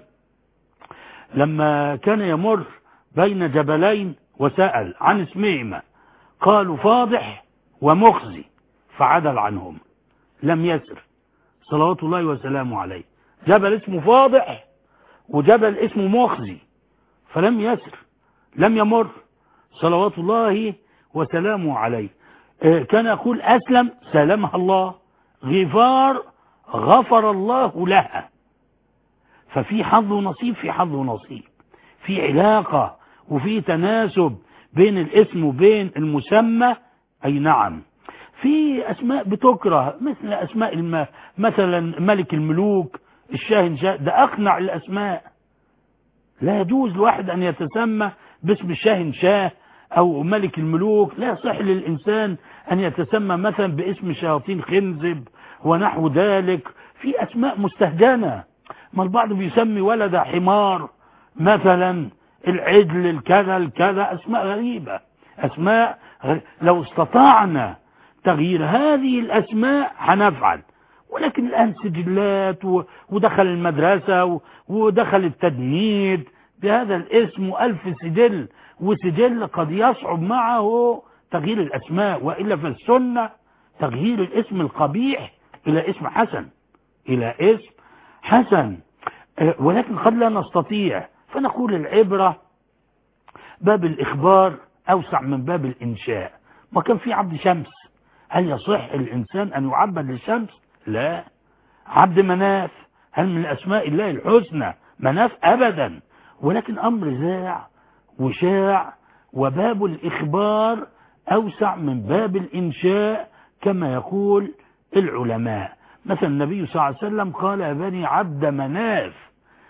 Speaker 1: لما كان يمر بين جبلين وسأل عن اسمهما، قالوا فاضح ومخزي، فعدل عنهم، لم يسر صلوات الله وسلامه عليه. جبل اسمه فاضح وجبل اسمه مخزي، فلم يسر، لم يمر صلوات الله وسلامه عليه. كان يقول أسلم سلمها الله، غفار غفر الله لها. ففي حظ ونصيب، في حظ ونصيب، في علاقة وفي تناسب بين الاسم وبين المسمى. أي نعم، في أسماء بتكره مثل أسماء مثلا ملك الملوك، الشاهنشاه، ده أقنع الأسماء. لا يجوز لواحد أن يتسمى باسم الشاهنشاه أو ملك الملوك، لا يصح للإنسان أن يتسمى مثلا باسم شياطين خنزب ونحو ذلك. في أسماء مستهجنة، ما البعض بيسمي ولد حمار مثلا، العجل، الكذا، أسماء غريبة، أسماء لو استطعنا تغيير هذه الأسماء هنفعل، ولكن الآن سجلات ودخل المدرسة ودخل التجنيد بهذا الاسم وألف سجل، وسجل قد يصعب معه تغيير الأسماء، وإلا فالسنة تغيير الاسم القبيح إلى اسم حسن، إلى اسم حسن. ولكن قد لا نستطيع، فنقول العبرة باب الإخبار أوسع من باب الإنشاء. ما كان في عبد شمس، هل يصح الإنسان أن يعبد للشمس؟ لا. عبد مناف، هل من أسماء الله الحسنى مناف؟ أبدا. ولكن أمر ذاع وشاع، وباب الإخبار أوسع من باب الإنشاء كما يقول العلماء. مثلا النبي صلى الله عليه وسلم قال يا بني عبد مناف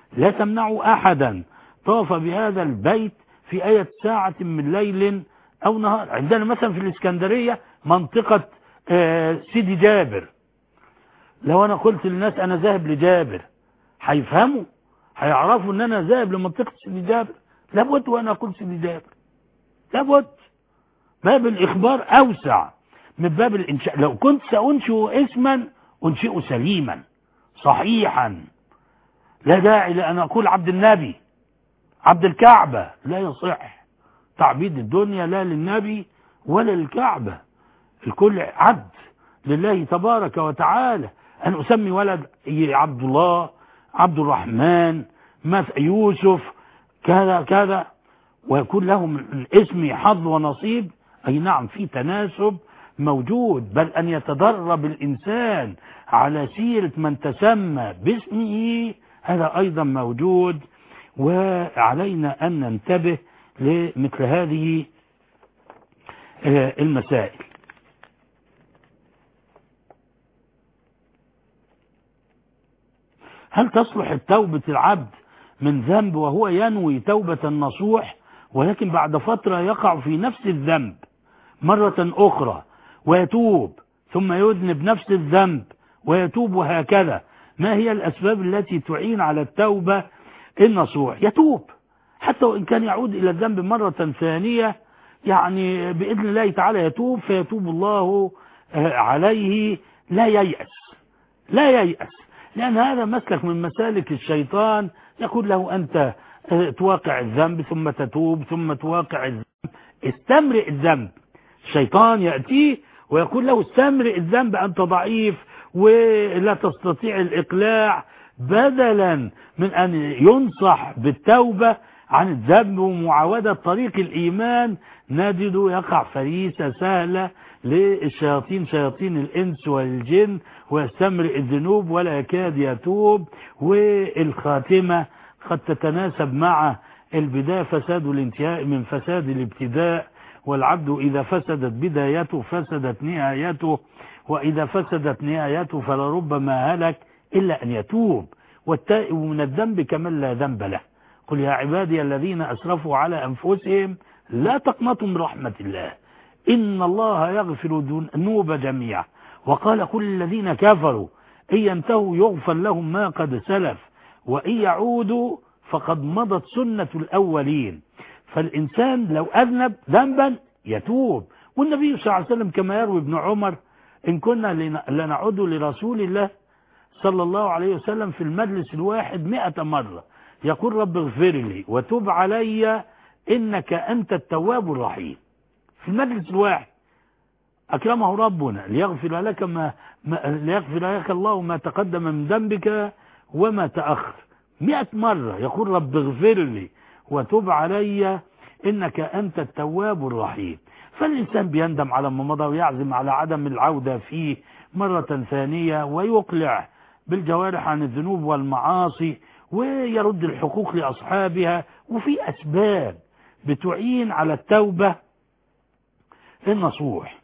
Speaker 1: لا تمنعوا أحدا طاف بهذا البيت في أي ساعة من ليل أو نهار. عندنا مثلا في الإسكندرية منطقة سيدي جابر، لو أنا قلت للناس أنا ذاهب لجابر هيفهموا، هيعرفوا أن أنا ذاهب لمنطقة سيدي جابر. لابد وأنا أقول سيدي جابر، لابد. باب الإخبار أوسع من باب الإنشاء. لو كنت سأنشئ اسما أنشئه سليما صحيحا، لا داعي لأن أقول عبد النبي عبد الكعبة، لا يصح تعبيد الدنيا لا للنبي ولا للكعبة، الكل عبد لله تبارك وتعالى. أن أسمي ولد عبد الله، عبد الرحمن، يوسف، كذا كذا، ويكون لهم الاسم حظ ونصيب، أي نعم في تناسب موجود، بل أن يتدرب الإنسان على سيرة من تسمى باسمه، هذا أيضا موجود. وعلينا أن ننتبه لمثل هذه المسائل. هل تصلح توبة العبد من ذنب وهو ينوي توبة نصوح، ولكن بعد فترة يقع في نفس الذنب مرة أخرى ويتوب، ثم يذنب نفس الذنب ويتوب، وهكذا؟ ما هي الأسباب التي تعين على التوبة النصوح؟ يتوب حتى وإن كان يعود إلى الذنب مرة ثانية، يعني بإذن الله تعالى يتوب، فيتوب الله عليه. لا ييأس، لا ييأس، لأن هذا مسلك من مسالك الشيطان، يقول له أنت تواقع الذنب ثم تتوب ثم تواقع الذنب، استمرئ الذنب. الشيطان يأتيه ويقول له استمرئ الذنب، أنت ضعيف ولا تستطيع الإقلاع، بدلا من أن ينصح بالتوبة عن الذنب ومعاودة طريق الإيمان، نجده يقع فريسة سهلة للشياطين، شياطين الإنس والجن، ويستمرئ الذنوب ولا يكاد يتوب. والخاتمة قد تتناسب مع البداية، فساد الانتهاء من فساد الابتداء، والعبد إذا فسدت بدايته فسدت نهايته، وإذا فسدت نهايته فلربما هلك إلا أن يتوب. والتائب من الذنب كمن لا ذنب له. قل يا عبادي الذين أسرفوا على أنفسهم لا تقنطوا من رحمة الله إن الله يغفر الذنوب جميعا. وقال كل الذين كفروا إن ينتهوا يغفر لهم ما قد سلف وإن يعودوا فقد مضت سنة الأولين. فالإنسان لو أذنب ذنبا يتوب. والنبي صلى الله عليه وسلم كما يروي ابن عمر إن كنا لنعود لرسول الله صلى الله عليه وسلم في المجلس الواحد 100 مرة يقول رب اغفر لي وتب علي إنك أنت التواب الرحيم. في المجلس الواحد أكرمه ربنا ليغفر لك الله ما تقدم من ذنبك وما تأخر. 100 مرة يقول رب اغفر لي وتب علي إنك أنت التواب الرحيم. فالإنسان بيندم على ما مضى ويعزم على عدم العودة فيه مرة ثانية، ويقلع بالجوارح عن الذنوب والمعاصي، ويرد الحقوق لأصحابها. وفي أسباب بتعين على التوبة النصوح.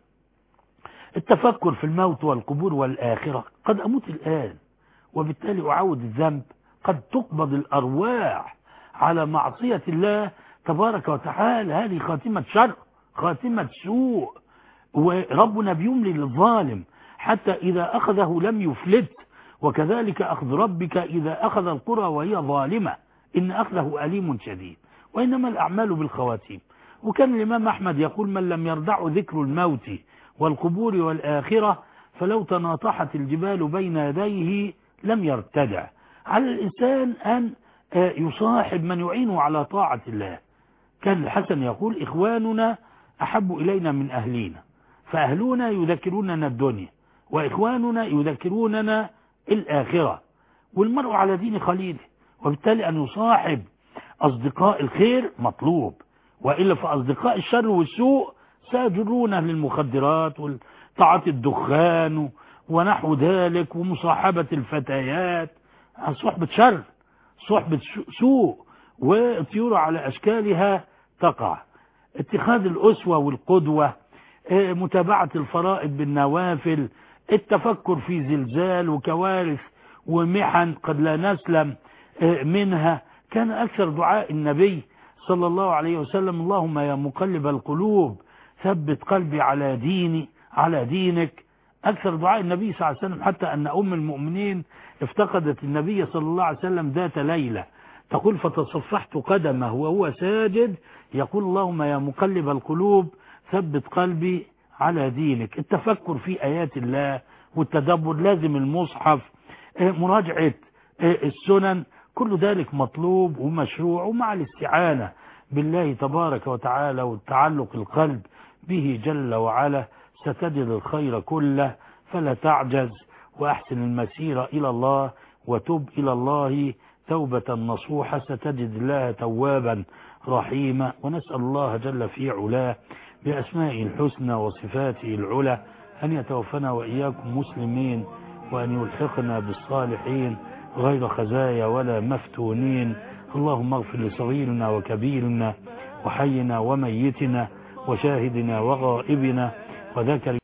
Speaker 1: التفكر في الموت والقبور والآخرة، قد أموت الآن وبالتالي أعود الذنب، قد تقبض الأرواح على معصية الله تبارك وتعالى، هذه خاتمة شر، خاتمة سوء، وربنا بيملي للظالم حتى إذا أخذه لم يفلت، وكذلك أخذ ربك إذا أخذ القرى وهي ظالمة إن أخذه أليم شديد، وإنما الأعمال بالخواتيم. وكان الإمام أحمد يقول من لم يردع ذكر الموت والقبور والآخرة فلو تناطحت الجبال بين يديه لم يرتدع. على الإنسان أن يصاحب من يعينه على طاعة الله. كان الحسن يقول إخواننا أحب إلينا من أهلينا، فأهلنا يذكروننا الدنيا وإخواننا يذكروننا الآخرة. والمرء على دين خليله، وبالتالي أن يصاحب أصدقاء الخير مطلوب، وإلا فأصدقاء الشر والسوء سيجرونه للمخدرات وطاعة الدخان ونحو ذلك، ومصاحبة الفتيات، صحبة شر، صحبة سوء، والطيور على أشكالها تقع. اتخاذ الأسوة والقدوة، متابعة الفرائض بالنوافل، التفكر في زلزال وكوارث ومحن قد لا نسلم منها كان أكثر دعاء النبي صلى الله عليه وسلم اللهم يا مقلب القلوب ثبت قلبي على دينك. أكثر دعاء النبي صلى الله عليه وسلم، حتى أن أم المؤمنين افتقدت النبي صلى الله عليه وسلم ذات ليلة، تقول فتصفحت قدمه وهو ساجد يقول اللهم يا مقلب القلوب ثبت قلبي على دينك. التفكر في آيات الله والتدبر، لازم المصحف، مراجعة السنن، كل ذلك مطلوب ومشروع، ومع الاستعانة بالله تبارك وتعالى والتعلق القلب به جل وعلا ستجد الخير كله. فلا تعجز، وأحسن المسير إلى الله، وتب إلى الله توبة نصوحة، ستجد الله توابا رحيما. ونسأل الله جل في علاه بأسمائه الحسنى وصفاته العلى أن يتوفنا وإياكم مسلمين، وأن يلحقنا بالصالحين غير خزايا ولا مفتونين. اللهم اغفر لصغيرنا وكبيرنا وحينا وميتنا وشاهدنا وغائبنا وذكر